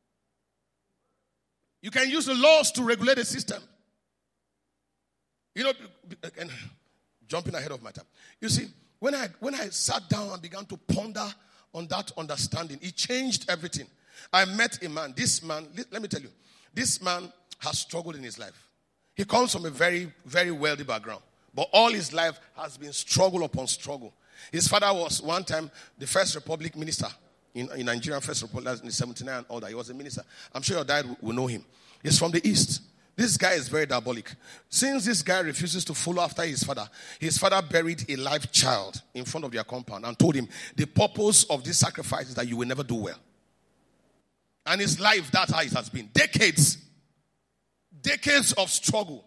You can use the laws to regulate the system. You know, and jumping ahead of my time. You see, when I when I sat down and began to ponder on that understanding, it changed everything. I met a man. This man, let me tell you, this man has struggled in his life. He comes from a very, very wealthy background. But all his life has been struggle upon struggle. His father was one time the First Republic minister in, in Nigeria, First Republic in seventy-nine and all that. He was a minister. I'm sure your dad will know him. He's from the East. This guy is very diabolic. Since this guy refuses to follow after his father, his father buried a live child in front of their compound and told him the purpose of this sacrifice is that you will never do well. And his life, that's how it has been. Decades. Decades of struggle.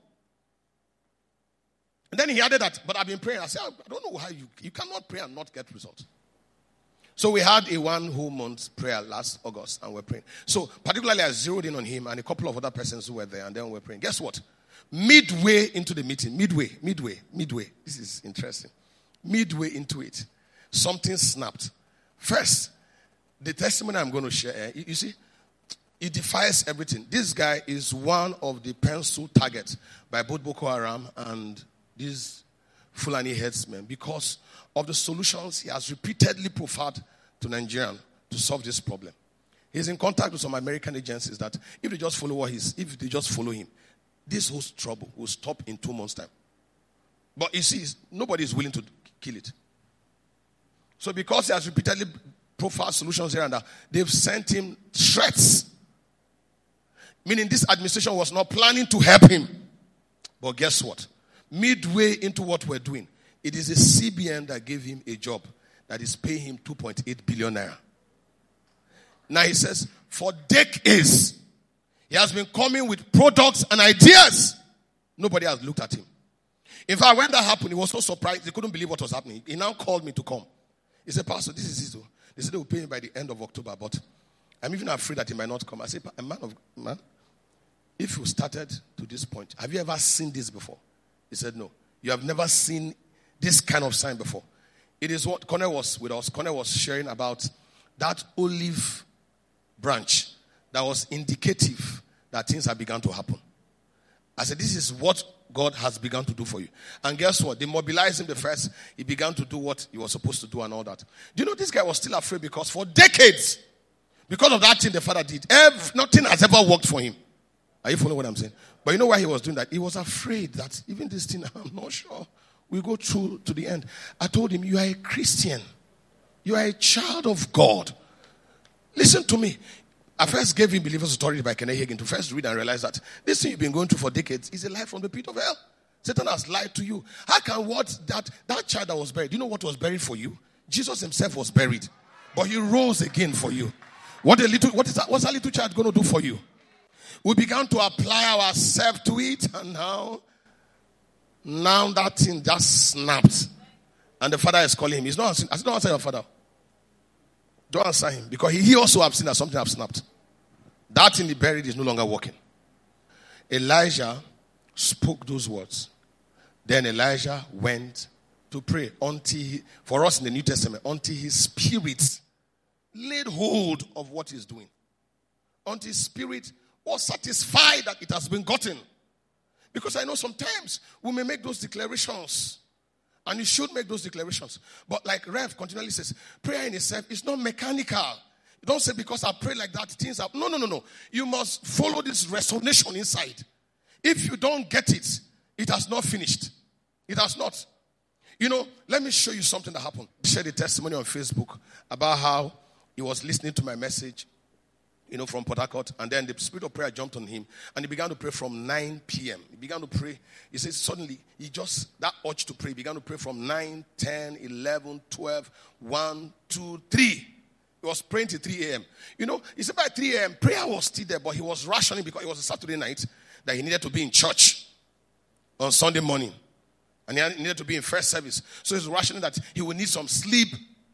And then he added that, but I've been praying. I said, I don't know how you, you cannot pray and not get results. So we had a one whole month prayer last August and we're praying. So particularly I zeroed in on him and a couple of other persons who were there and then we're praying. Guess what? Midway into the meeting, midway, midway, midway. This is interesting. Midway into it, something snapped. First, the testimony I'm going to share, you, you see, it defies everything. This guy is one of the pencil targets by both Boko Haram and these Fulani headsmen because of the solutions he has repeatedly proffered to Nigerians to solve this problem. He's in contact with some American agencies that if they just follow what he's, if they just follow him, this whole trouble will stop in two months' time. But you see, nobody is willing to kill it. So because he has repeatedly proffered solutions here and there, they've sent him threats. Meaning this administration was not planning to help him. But guess what? Midway into what we're doing, it is a C B N that gave him a job that is paying him two point eight billion naira. Now he says, for decades, he has been coming with products and ideas. Nobody has looked at him. In fact, when that happened, he was so surprised, he couldn't believe what was happening. He now called me to come. He said, Pastor, this is it. They said they will pay him by the end of October, but I'm even afraid that he might not come. I said, a man of man, if you started to this point, have you ever seen this before? He said, no. You have never seen this kind of sign before. It is what Connor was with us. Connor was sharing about that olive branch that was indicative that things have begun to happen. I said, this is what God has begun to do for you. And guess what? They mobilized him the first. He began to do what he was supposed to do and all that. Do you know this guy was still afraid because for decades Because of that thing the father did, every, nothing has ever worked for him. Are you following what I'm saying? But you know why he was doing that? He was afraid that even this thing, I'm not sure, we go through to the end. I told him, you are a Christian. You are a child of God. Listen to me. I first gave him Believer's Authority by Kenneth Hagin to first read and realize that this thing you've been going through for decades is a lie from the pit of hell. Satan has lied to you. How can what that, that child that was buried, do you know what was buried for you? Jesus himself was buried. But he rose again for you. What a little, what is that, what's that little child going to do for you? We began to apply ourselves to it, and now, now that thing just snapped. And the father is calling him. He's not answering. I said, don't answer your father. Don't answer him. Because he, he also has seen that something has snapped. That thing he buried is no longer working. Elijah spoke those words. Then Elijah went to pray until, he, for us in the New Testament, until his spirit laid hold of what he's doing. Until his spirit was satisfied that it has been gotten. Because I know sometimes we may make those declarations. And you should make those declarations. But like Rev continually says, prayer in itself is not mechanical. You don't say because I pray like that, things happen. No, no, no, no. You must follow this resonation inside. If you don't get it, it has not finished. It has not. You know, let me show you something that happened. I shared a testimony on Facebook about how he was listening to my message, you know, from Port Harcourt, and then the spirit of prayer jumped on him, and he began to pray from nine p.m. He began to pray. He says suddenly, he just, that urge to pray, he began to pray from nine, ten, eleven, twelve, one, two, three. He was praying till three a.m. You know, he said by three a.m., prayer was still there, but he was rationing because it was a Saturday night that he needed to be in church on Sunday morning. And he needed to be in first service. So he's rationing that he would need some sleep.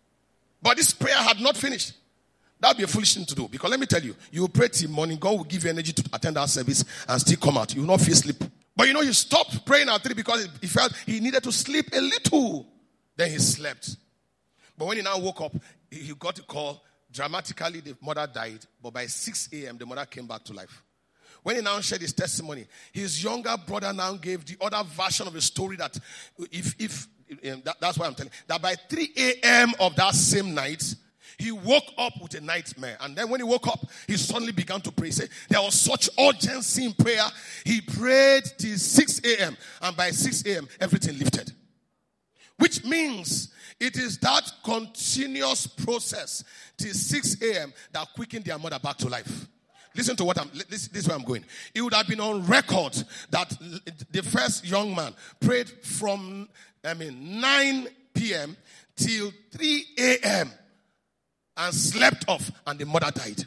But this prayer had not finished. That would be a foolish thing to do. Because let me tell you, you will pray till morning, God will give you energy to attend that service and still come out. You will not feel sleep. But you know, he stopped praying at three because he felt he needed to sleep a little. Then he slept. But when he now woke up, he got a call. Dramatically, the mother died. But by six a.m., the mother came back to life. When he now shared his testimony, his younger brother now gave the other version of the story that if, if, if that, that's why I'm telling you, that by three a.m. of that same night, he woke up with a nightmare. And then when he woke up, he suddenly began to pray. He said, there was such urgency in prayer. He prayed till six a.m. And by six a.m., everything lifted. Which means it is that continuous process till six a.m. that quickened their mother back to life. Listen to what I'm, this, this is where I'm going. It would have been on record that the first young man prayed from, I mean, nine p.m. till three a.m. and slept off, and the mother died.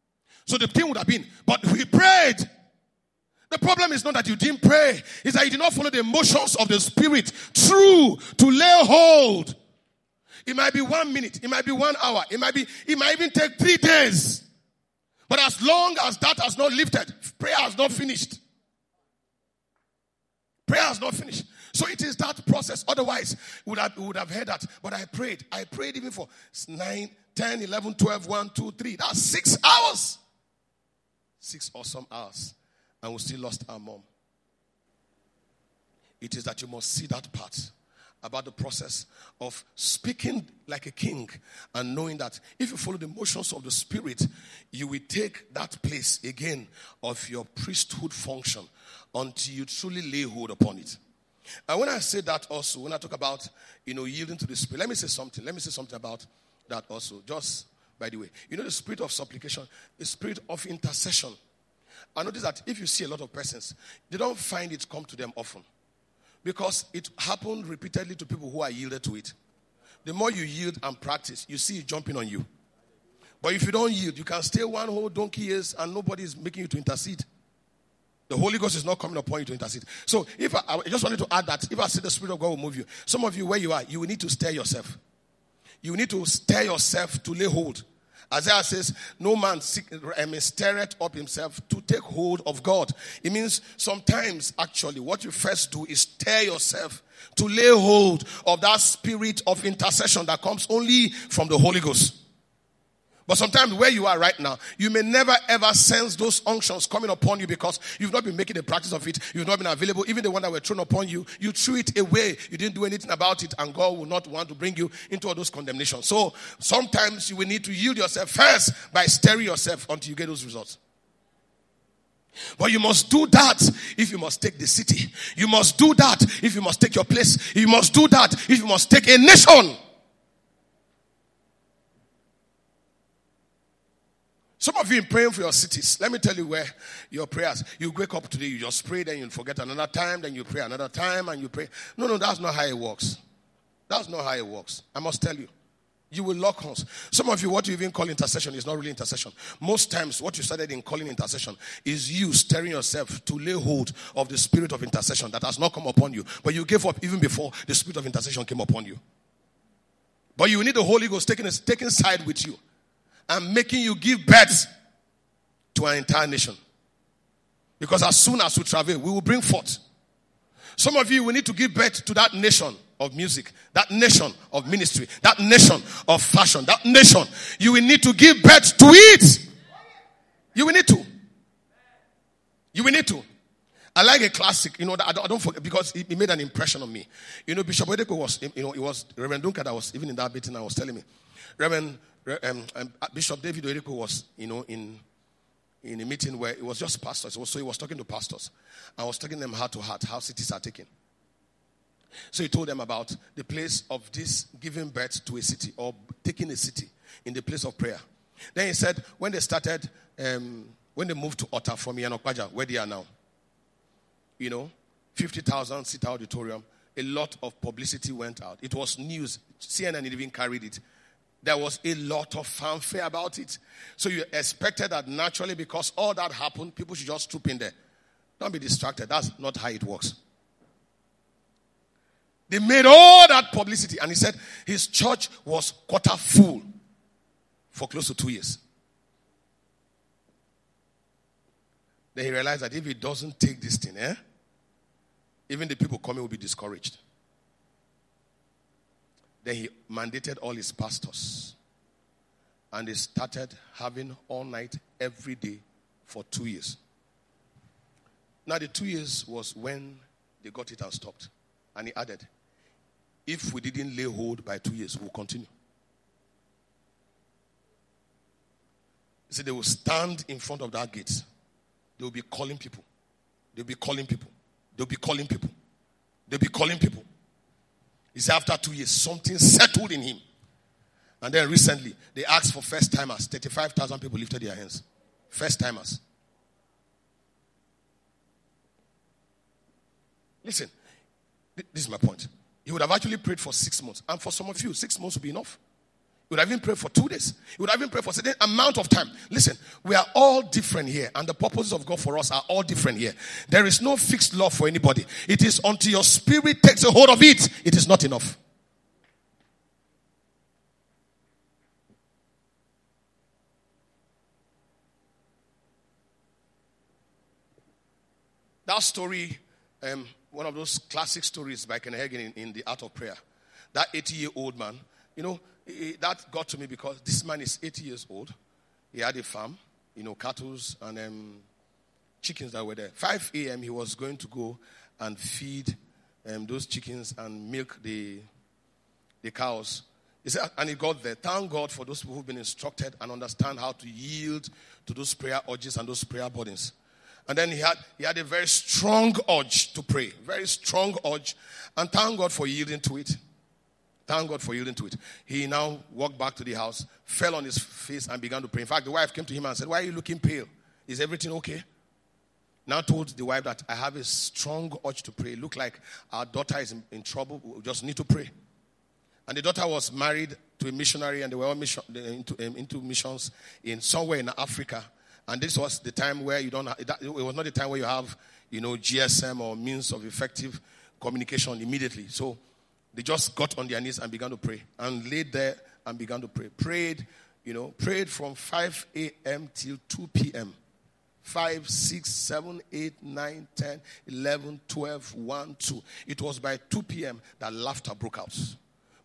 So the thing would have been, but we prayed. The problem is not that you didn't pray. It's that you did not follow the motions of the Spirit through to lay hold. It might be one minute. It might be one hour. It might be, it might even take three days. But as long as that has not lifted, prayer has not finished. Prayer has not finished. So it is that process. Otherwise, we would have, we would have heard that. But I prayed. I prayed even for nine, ten, eleven, twelve, one, two, three. That's six hours. Six awesome hours. And we still lost our mom. It is that you must see that part about the process of speaking like a king and knowing that if you follow the motions of the Spirit, you will take that place again of your priesthood function until you truly lay hold upon it. And when I say that also, when I talk about, you know, yielding to the Spirit, let me say something. Let me say something about that also. Just by the way, you know, the spirit of supplication, the spirit of intercession. I notice that if you see a lot of persons, they don't find it come to them often. Because it happened repeatedly to people who are yielded to it. The more you yield and practice, you see it jumping on you. But if you don't yield, you can stay one whole donkey years and nobody is making you to intercede. The Holy Ghost is not coming upon you to intercede. So if I, I just wanted to add that, if I say the Spirit of God will move you, some of you where you are, you will need to stir yourself. You need to stir yourself to lay hold. Isaiah says, no man seek, I mean, stirreth up himself to take hold of God. It means sometimes, actually, what you first do is stir yourself to lay hold of that spirit of intercession that comes only from the Holy Ghost. But sometimes where you are right now, you may never ever sense those unctions coming upon you because you've not been making a practice of it. You've not been available. Even the one that were thrown upon you, you threw it away. You didn't do anything about it, and God will not want to bring you into all those condemnations. So sometimes you will need to yield yourself first by stirring yourself until you get those results. But you must do that if you must take the city. You must do that if you must take your place. You must do that if you must take a nation. Some of you in praying for your cities, let me tell you where your prayers, you wake up today, you just pray, then you forget another time, then you pray another time, and you pray. No, no, that's not how it works. That's not how it works. I must tell you. You will lock horns. Some of you, what you even call intercession is not really intercession. Most times, what you started in calling intercession is you stirring yourself to lay hold of the spirit of intercession that has not come upon you. But you gave up even before the spirit of intercession came upon you. But you need the Holy Ghost taking, taking side with you and making you give birth to an entire nation. Because as soon as we travel, we will bring forth. Some of you will need to give birth to that nation of music, that nation of ministry, that nation of fashion, that nation. You will need to give birth to it. You will need to. You will need to. I like a classic, you know, that I don't, I don't forget because it, it made an impression on me. You know, Bishop Oyedepo was, you know, it was Reverend Duncan that was even in that meeting. I was telling me, Reverend um, um, Bishop David Oyedepo was, you know, in in a meeting where it was just pastors. So he was talking to pastors. I was talking to them heart to heart, how cities are taken. So he told them about the place of this giving birth to a city or taking a city in the place of prayer. Then he said when they started, um, when they moved to Otta from Yanokwaja, where they are now, you know, fifty thousand seat auditorium, a lot of publicity went out. It was news. C N N even carried it. There was a lot of fanfare about it. So you expected that naturally because all that happened, people should just troop in there. Don't be distracted. That's not how it works. They made all that publicity. And he said his church was quarter full for close to two years. Then he realized that if he doesn't take this thing, eh, even the people coming will be discouraged. Then he mandated all his pastors. And they started having all night every day for two years. Now the two years was when they got it and stopped. And he added, if we didn't lay hold by two years, we'll continue. He said they will stand in front of that gate. They will be calling people. They'll be calling people. They'll be calling people. They'll be calling people. He said after two years, something settled in him. And then recently, they asked for first timers. thirty-five thousand people lifted their hands. First timers. Listen, this is my point. He would have actually prayed for six months. And for some of you, six months would be enough. He would have even prayed for two days. He would have even prayed for a certain amount of time. Listen, we are all different here. And the purposes of God for us are all different here. There is no fixed law for anybody. It is until your spirit takes a hold of it, it is not enough. That story, um, one of those classic stories by Ken Hagin in, in The Art of Prayer. That eighty-year-old man, you know, he, that got to me because this man is eighty years old. He had a farm, you know, cattle and um, chickens that were there. five a.m. he was going to go and feed um, those chickens and milk the, the cows. He said, and he got there. Thank God for those people who've been instructed and understand how to yield to those prayer urges and those prayer burdens. And then he had he had a very strong urge to pray. Very strong urge. And thank God for yielding to it. Thank God for yielding to it. He now walked back to the house, fell on his face and began to pray. In fact, the wife came to him and said, why are you looking pale? Is everything okay? Now told the wife that I have a strong urge to pray. Look like our daughter is in, in trouble. We just need to pray. And the daughter was married to a missionary and they were all mission, into, um, into missions in somewhere in Africa. And this was the time where you don't have, it was not the time where you have, you know, G S M or means of effective communication immediately. So they just got on their knees and began to pray. And laid there and began to pray. Prayed, you know, prayed from five a.m. till two p.m. five, six, seven, eight, nine, ten, eleven, twelve, one, two. It was by two p.m. that laughter broke out.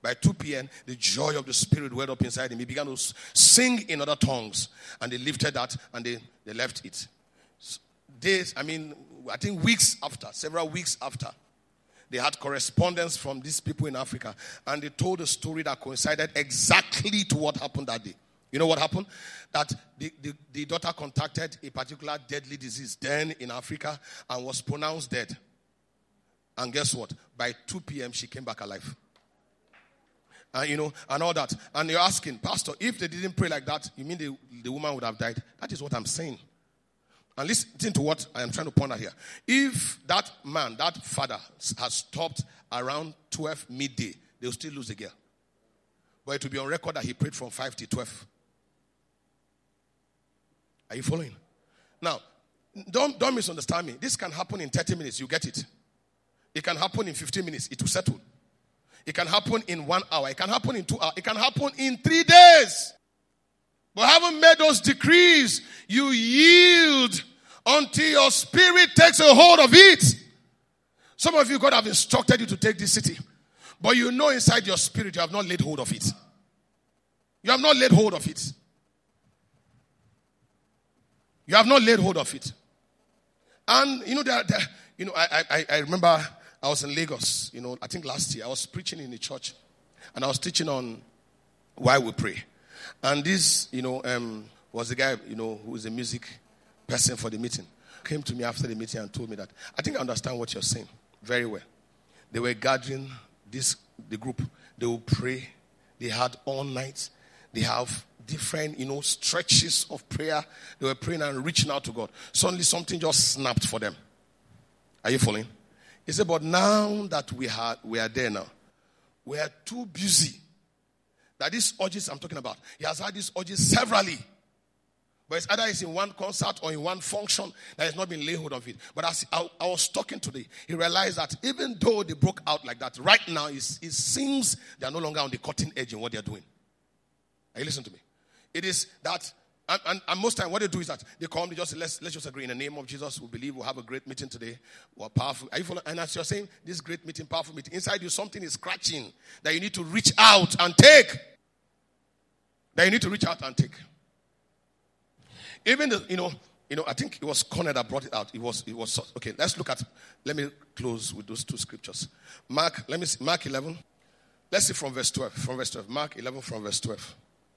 By two p.m., the joy of the Spirit welled up inside him. He began to sing in other tongues. And they lifted that and they, they left it. Days, I mean, I think weeks after, several weeks after, they had correspondence from these people in Africa. And they told a story that coincided exactly to what happened that day. You know what happened? That the, the, the daughter contacted a particular deadly disease then in Africa and was pronounced dead. And guess what? By two p.m., she came back alive. And you know, and all that. And you're asking, Pastor, if they didn't pray like that, you mean the, the woman would have died? That is what I'm saying. And listen to what I am trying to point out here. If that man, that father, has stopped around twelve midday, they'll still lose the girl. But it will be on record that he prayed from five to twelve. Are you following? Now, don't, don't misunderstand me. This can happen in thirty minutes. You get it. It can happen in fifteen minutes. It will settle. It can happen in one hour. It can happen in two hours. It can happen in three days. But having made those decrees, you yield until your spirit takes a hold of it. Some of you, God have instructed you to take this city. But you know inside your spirit you have not laid hold of it. You have not laid hold of it. You have not laid hold of it. And, you know, there, there, you know, I, I, I remember I was in Lagos, you know, I think last year. I was preaching in the church. And I was teaching on why we pray. And this, you know, um, was the guy, you know, who is a music person for the meeting. Came to me after the meeting and told me that, I think I understand what you're saying very well. They were gathering this, the group. They will pray. They had all night. They have different, you know, stretches of prayer. They were praying and reaching out to God. Suddenly something just snapped for them. Are you following? He said, but now that we, had, we are there now, we are too busy. That these urges I'm talking about, he has had these urges severally. But it's either it's in one concert or in one function that has not been laid hold of it. But as I, I was talking today, he realized that even though they broke out like that, right now it seems they are no longer on the cutting edge in what they are doing. Are you listening to me? It is that, and, and, and most time what they do is that they come, they just say, let's, let's just agree in the name of Jesus, we believe we'll have a great meeting today. We're powerful. Are you following? And as you're saying, this great meeting, powerful meeting, inside you something is scratching that you need to reach out and take. That you need to reach out and take. Even the, you know, you know, I think it was Connor that brought it out. It was, it was, okay, let's look at, let me close with those two scriptures. Mark, let me see, Mark eleven. Let's see from verse twelve, from verse twelve. Mark eleven from verse twelve.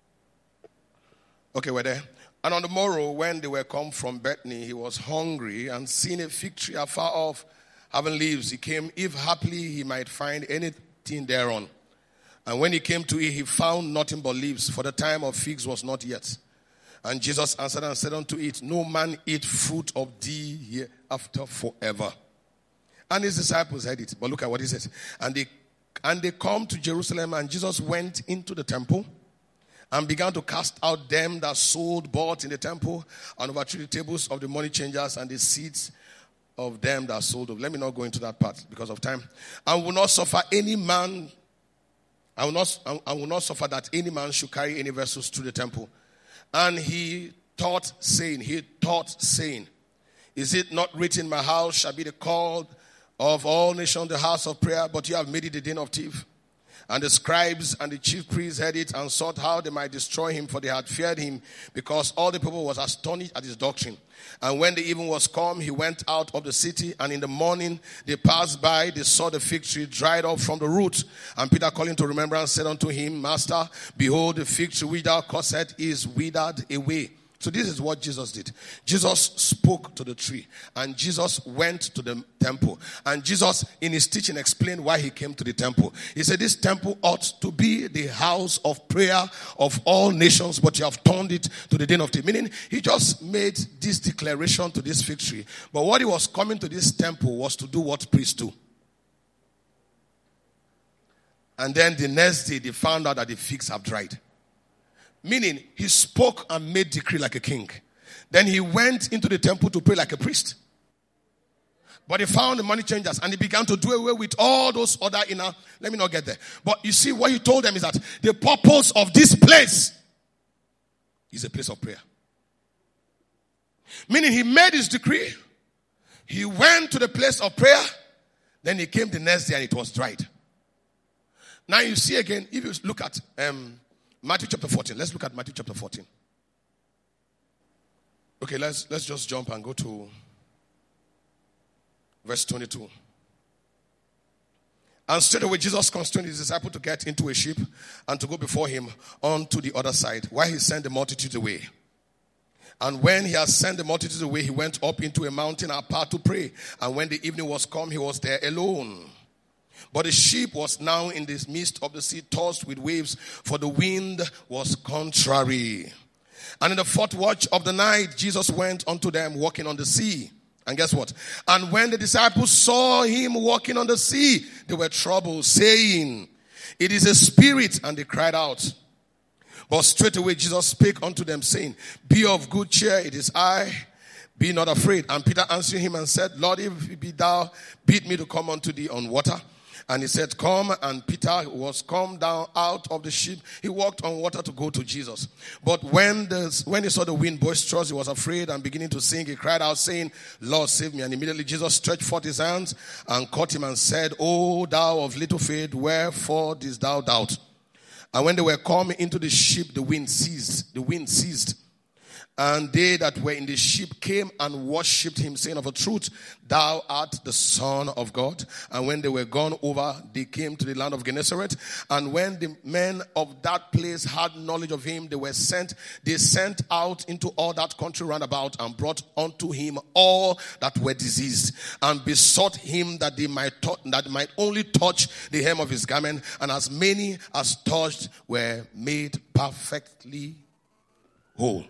Okay, we're there. And on the morrow, when they were come from Bethany, he was hungry, and seeing a fig tree afar off, having leaves, he came, if haply he might find anything thereon. And when he came to it, he found nothing but leaves, for the time of figs was not yet. And Jesus answered and said unto it, no man eat fruit of thee hereafter forever. And his disciples heard it. But look at what he says. And they and they come to Jerusalem, and Jesus went into the temple and began to cast out them that sold, bought in the temple, and overthrew the tables of the money changers and the seats of them that sold. Let me not go into that part because of time. And will not suffer any man, I will not, I will not suffer that any man should carry any vessels to the temple. And he taught, saying, he taught, saying, is it not written, my house shall be the call of all nations, the house of prayer, but you have made it the den of thieves? And the scribes and the chief priests heard it and sought how they might destroy him, for they had feared him, because all the people was astonished at his doctrine. And when the even was come, he went out of the city, and in the morning they passed by, they saw the fig tree dried up from the root. And Peter, calling to remembrance, said unto him, Master, behold, the fig tree which thou cursed is withered away. So this is what Jesus did. Jesus spoke to the tree, and Jesus went to the temple. And Jesus, in his teaching, explained why he came to the temple. He said, this temple ought to be the house of prayer of all nations, but you have turned it to the den of thieves. Meaning, he just made this declaration to this fig tree. But what he was coming to this temple was to do what priests do. And then the next day, they found out that the figs have dried. Meaning, he spoke and made decree like a king. Then he went into the temple to pray like a priest. But he found the money changers, and he began to do away with all those other inner. Let me not get there. But you see, what he told them is that the purpose of this place is a place of prayer. Meaning, he made his decree. He went to the place of prayer. Then he came the next day and it was dried. Now you see again, if you look at um, Matthew chapter fourteen. Let's look at Matthew chapter fourteen. Okay, let's let's just jump and go to verse twenty-two. And straightway Jesus constrained his disciple to get into a ship and to go before him on to the other side, while he sent the multitude away. And when he had sent the multitude away, he went up into a mountain apart to pray. And when the evening was come, he was there alone. But the ship was now in the midst of the sea, tossed with waves, for the wind was contrary. And in the fourth watch of the night, Jesus went unto them walking on the sea. And guess what? And when the disciples saw him walking on the sea, they were troubled, saying, it is a spirit. And they cried out. But straightway Jesus spake unto them, saying, be of good cheer, it is I, be not afraid. And Peter answered him and said, Lord, if it be thou, bid me to come unto thee on water. And he said, come. And Peter was come down out of the ship. He walked on water to go to Jesus. But when the, when he saw the wind boisterous, he was afraid, and beginning to sink, he cried out, saying, Lord, save me. And immediately Jesus stretched forth his hands and caught him and said, O thou of little faith, wherefore didst thou doubt? And when they were come into the ship, the wind ceased. The wind ceased. And they that were in the ship came and worshipped him, saying, of a truth, thou art the Son of God. And when they were gone over, they came to the land of Gennesaret. And when the men of that place had knowledge of him, they were sent. They sent out into all that country round about, and brought unto him all that were diseased, and besought him that they might touch, that might only touch the hem of his garment. And as many as touched were made perfectly whole.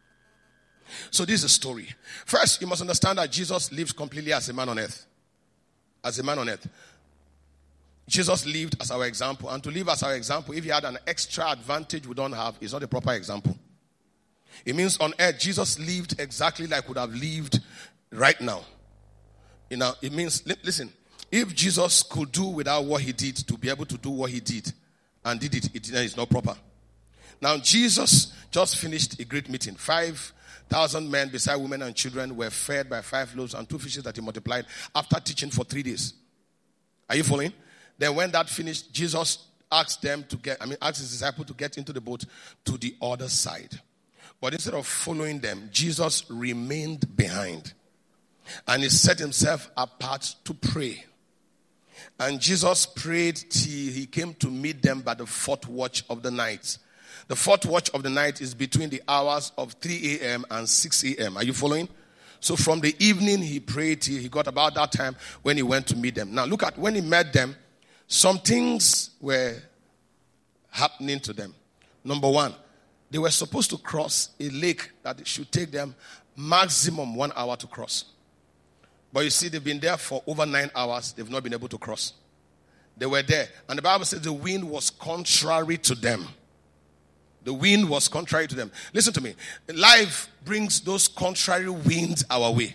So this is a story. First, you must understand that Jesus lived completely as a man on earth. As a man on earth. Jesus lived as our example. And to live as our example, if he had an extra advantage we don't have, is not a proper example. It means on earth, Jesus lived exactly like we would have lived right now. You know, it means, listen, if Jesus could do without what he did to be able to do what he did, and did it, it is not proper. Now, Jesus just finished a great meeting. Five thousand men, beside women and children, were fed by five loaves and two fishes that he multiplied after teaching for three days. Are you following? Then when that finished, Jesus asked them to get, I mean, asked his disciples to get into the boat to the other side. But instead of following them, Jesus remained behind. And he set himself apart to pray. And Jesus prayed till he came to meet them by the fourth watch of the night. The fourth watch of the night is between the hours of three a.m. and six a.m. Are you following? So from the evening he prayed till he got about that time when he went to meet them. Now look at when he met them, some things were happening to them. Number one, they were supposed to cross a lake that should take them maximum one hour to cross. But you see, they've been there for over nine hours. They've not been able to cross. They were there. And the Bible says the wind was contrary to them. The wind was contrary to them. Listen to me. Life brings those contrary winds our way.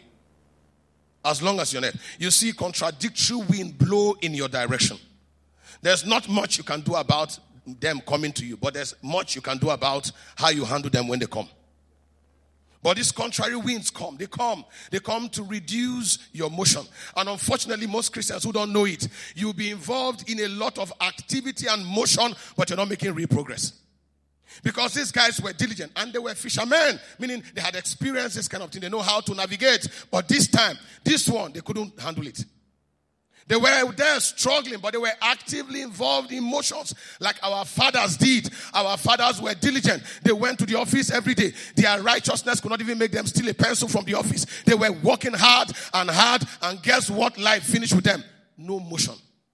As long as you're there. You see contradictory wind blow in your direction. There's not much you can do about them coming to you. But there's much you can do about how you handle them when they come. But these contrary winds come. They come. They come to reduce your motion. And unfortunately, most Christians who don't know it, you'll be involved in a lot of activity and motion, but you're not making real progress. Because these guys were diligent and they were fishermen, meaning they had experienced this kind of thing. They know how to navigate. But this time, this one, they couldn't handle it. They were there struggling, but they were actively involved in motions like our fathers did. Our fathers were diligent. They went to the office every day. Their righteousness could not even make them steal a pencil from the office. They were working hard and hard, and guess what? Life finished with them. No motion.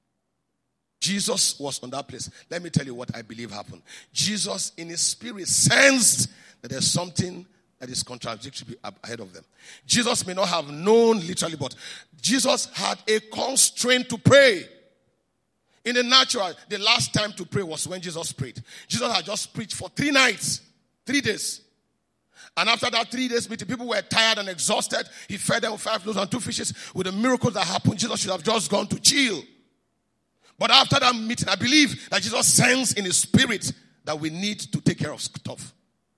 Jesus was on that place. Let me tell you what I believe happened. Jesus in his spirit sensed that there's something that is contradictory ahead of them. Jesus may not have known literally, but Jesus had a constraint to pray. In the natural, the last time to pray was when Jesus prayed. Jesus had just preached for three nights, three days. And after that three days meeting, people were tired and exhausted. He fed them with five loaves and two fishes. With the miracles that happened, Jesus should have just gone to chill. But after that meeting, I believe that Jesus sensed in his spirit that we need to take care of stuff.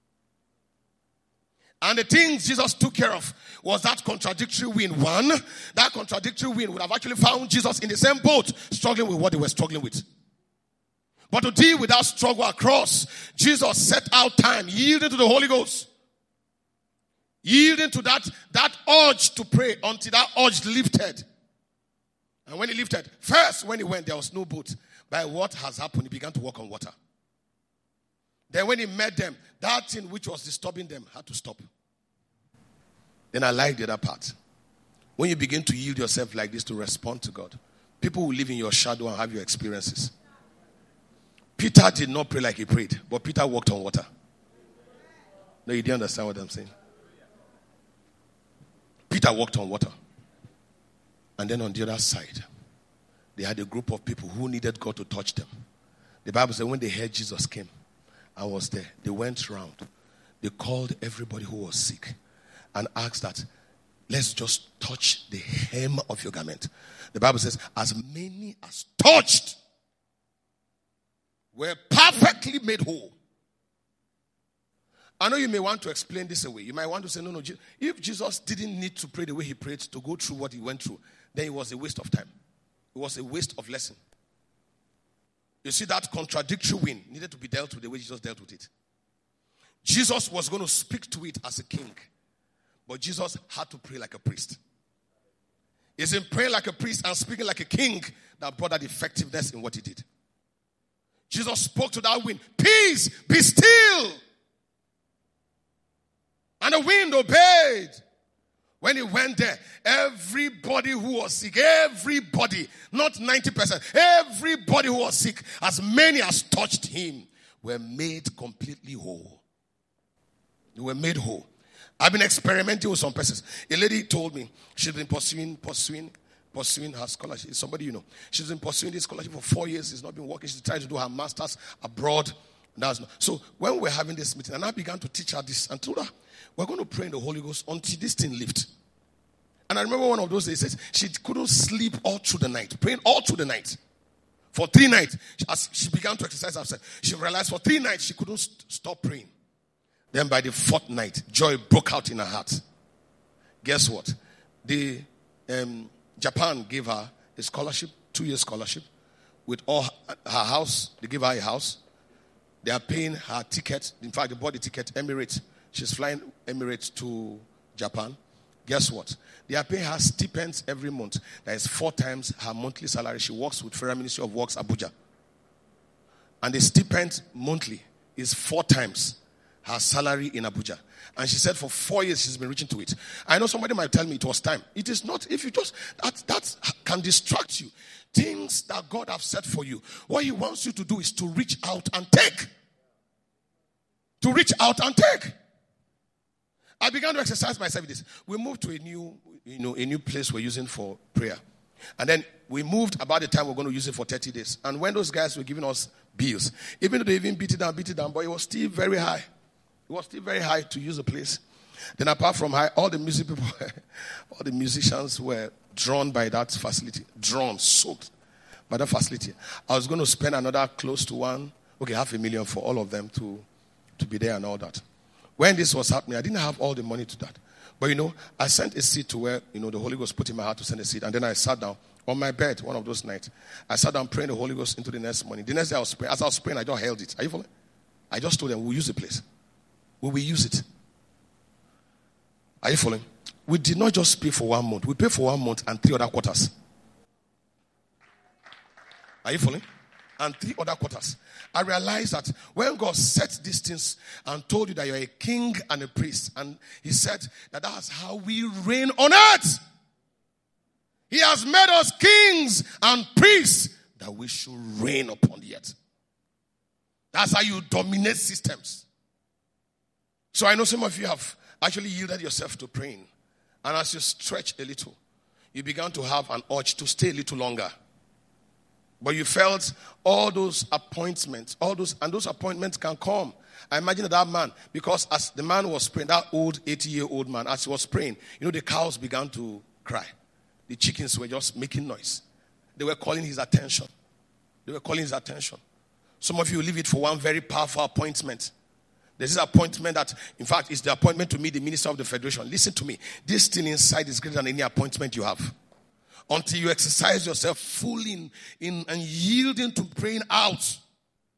And the things Jesus took care of was that contradictory wind. One, that contradictory wind would have actually found Jesus in the same boat, struggling with what they were struggling with. But to deal with that struggle across, Jesus set out time, yielding to the Holy Ghost. Yielding to that, that urge to pray until that urge lifted. And when he lifted, first when he went, there was no boat. By what has happened, he began to walk on water. Then when he met them, that thing which was disturbing them had to stop. Then I like the other part. When you begin to yield yourself like this to respond to God, people will live in your shadow and have your experiences. Peter did not pray like he prayed, but Peter walked on water. No, you didn't understand what I'm saying. Peter walked on water. And then on the other side, they had a group of people who needed God to touch them. The Bible said when they heard Jesus came, I was there. They went around. They called everybody who was sick and asked that, let's just touch the hem of your garment. The Bible says, as many as touched were perfectly made whole. I know you may want to explain this away. You might want to say, no, no, if Jesus didn't need to pray the way he prayed to go through what he went through, then it was a waste of time. It was a waste of lesson. You see, that contradictory wind needed to be dealt with the way Jesus dealt with it. Jesus was going to speak to it as a king, but Jesus had to pray like a priest. It's in praying like a priest and speaking like a king that brought that effectiveness in what he did. Jesus spoke to that wind, peace, be still. And the wind obeyed. When he went there, everybody who was sick, everybody, not ninety percent, everybody who was sick, as many as touched him, were made completely whole. They were made whole. I've been experimenting with some persons. A lady told me she's been pursuing, pursuing, pursuing her scholarship. It's somebody you know. She's been pursuing this scholarship for four years. It's not been working. She's trying to do her master's abroad. That's not. So when we were having this meeting, and I began to teach her this, and told her, we're going to pray in the Holy Ghost until this thing lifts. And I remember one of those days, says she couldn't sleep all through the night, praying all through the night. For three nights, as she began to exercise herself, she realized for three nights she couldn't st- stop praying. Then by the fourth night, joy broke out in her heart. Guess what? The um, Japan gave her a scholarship, two-year scholarship, with all her, her house. They gave her a house. They are paying her ticket. In fact, they bought the ticket, Emirates. She's flying Emirates to Japan. Guess what? They are paying her stipends every month. That is four times her monthly salary. She works with Federal Ministry of Works, Abuja. And the stipend monthly is four times her salary in Abuja. And she said for four years she's been reaching to it. I know somebody might tell me it was time. It is not. If you just, that, that can distract you. Things that God has set for you. What he wants you to do is to reach out and take. To reach out and take. I began to exercise myself with this. We moved to a new, you know, a new place we're using for prayer. And then we moved about the time we're going to use it for thirty days. And when those guys were giving us bills, even though they even beat it down, beat it down, but it was still very high. It was still very high to use the place. Then apart from high, all the music people, all the musicians were drawn by that facility. Drawn, soaked by that facility. I was going to spend another close to one, okay, half a million for all of them to, to be there and all that. When this was happening, I didn't have all the money to that. But, you know, I sent a seed to where, you know, the Holy Ghost put in my heart to send a seed. And then I sat down on my bed one of those nights. I sat down praying the Holy Ghost into the next morning. The next day I was praying. As I was praying, I just held it. Are you following? I just told them, we'll use the place. We will use it. Are you following? We did not just pay for one month. We paid for one month and three other quarters. Are you following? And three other quarters. I realized that when God set these things and told you that you're a king and a priest, and he said that that's how we reign on earth. He has made us kings and priests that we should reign upon the earth. That's how you dominate systems. So I know some of you have actually yielded yourself to praying. And as you stretch a little, you began to have an urge to stay a little longer. But you felt all those appointments, all those, and those appointments can come. I imagine that, that man, because as the man was praying, that old eighty-year-old man, as he was praying, you know, the cows began to cry. The chickens were just making noise. They were calling his attention. They were calling his attention. Some of you leave it for one very powerful appointment. There's this appointment that, in fact, is the appointment to meet the minister of the federation. Listen to me. This thing inside is greater than any appointment you have. Until you exercise yourself fully in, in and yielding to praying out.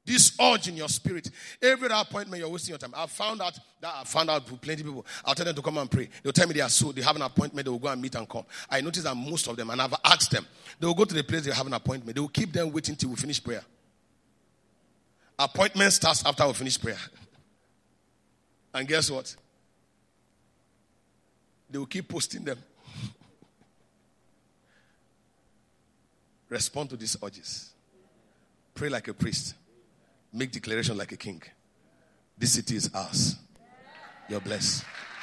This urge in your spirit. Every appointment, you're wasting your time. I found out that I found out with plenty of people. I'll tell them to come and pray. They'll tell me they are so, they have an appointment, they will go and meet and come. I notice that most of them, and I've asked them, they will go to the place they have an appointment. They will keep them waiting till we finish prayer. Appointment starts after we finish prayer. And guess what? They will keep posting them. Respond to these urges. Pray like a priest. Make declaration like a king. This city is ours. You're blessed.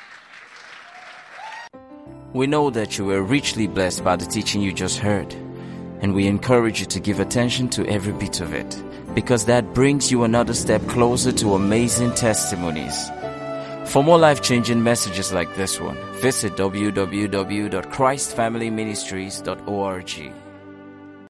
We know that you were richly blessed by the teaching you just heard, and we encourage you to give attention to every bit of it, because that brings you another step closer to amazing testimonies. For more life-changing messages like this one, visit w w w dot christ family ministries dot org.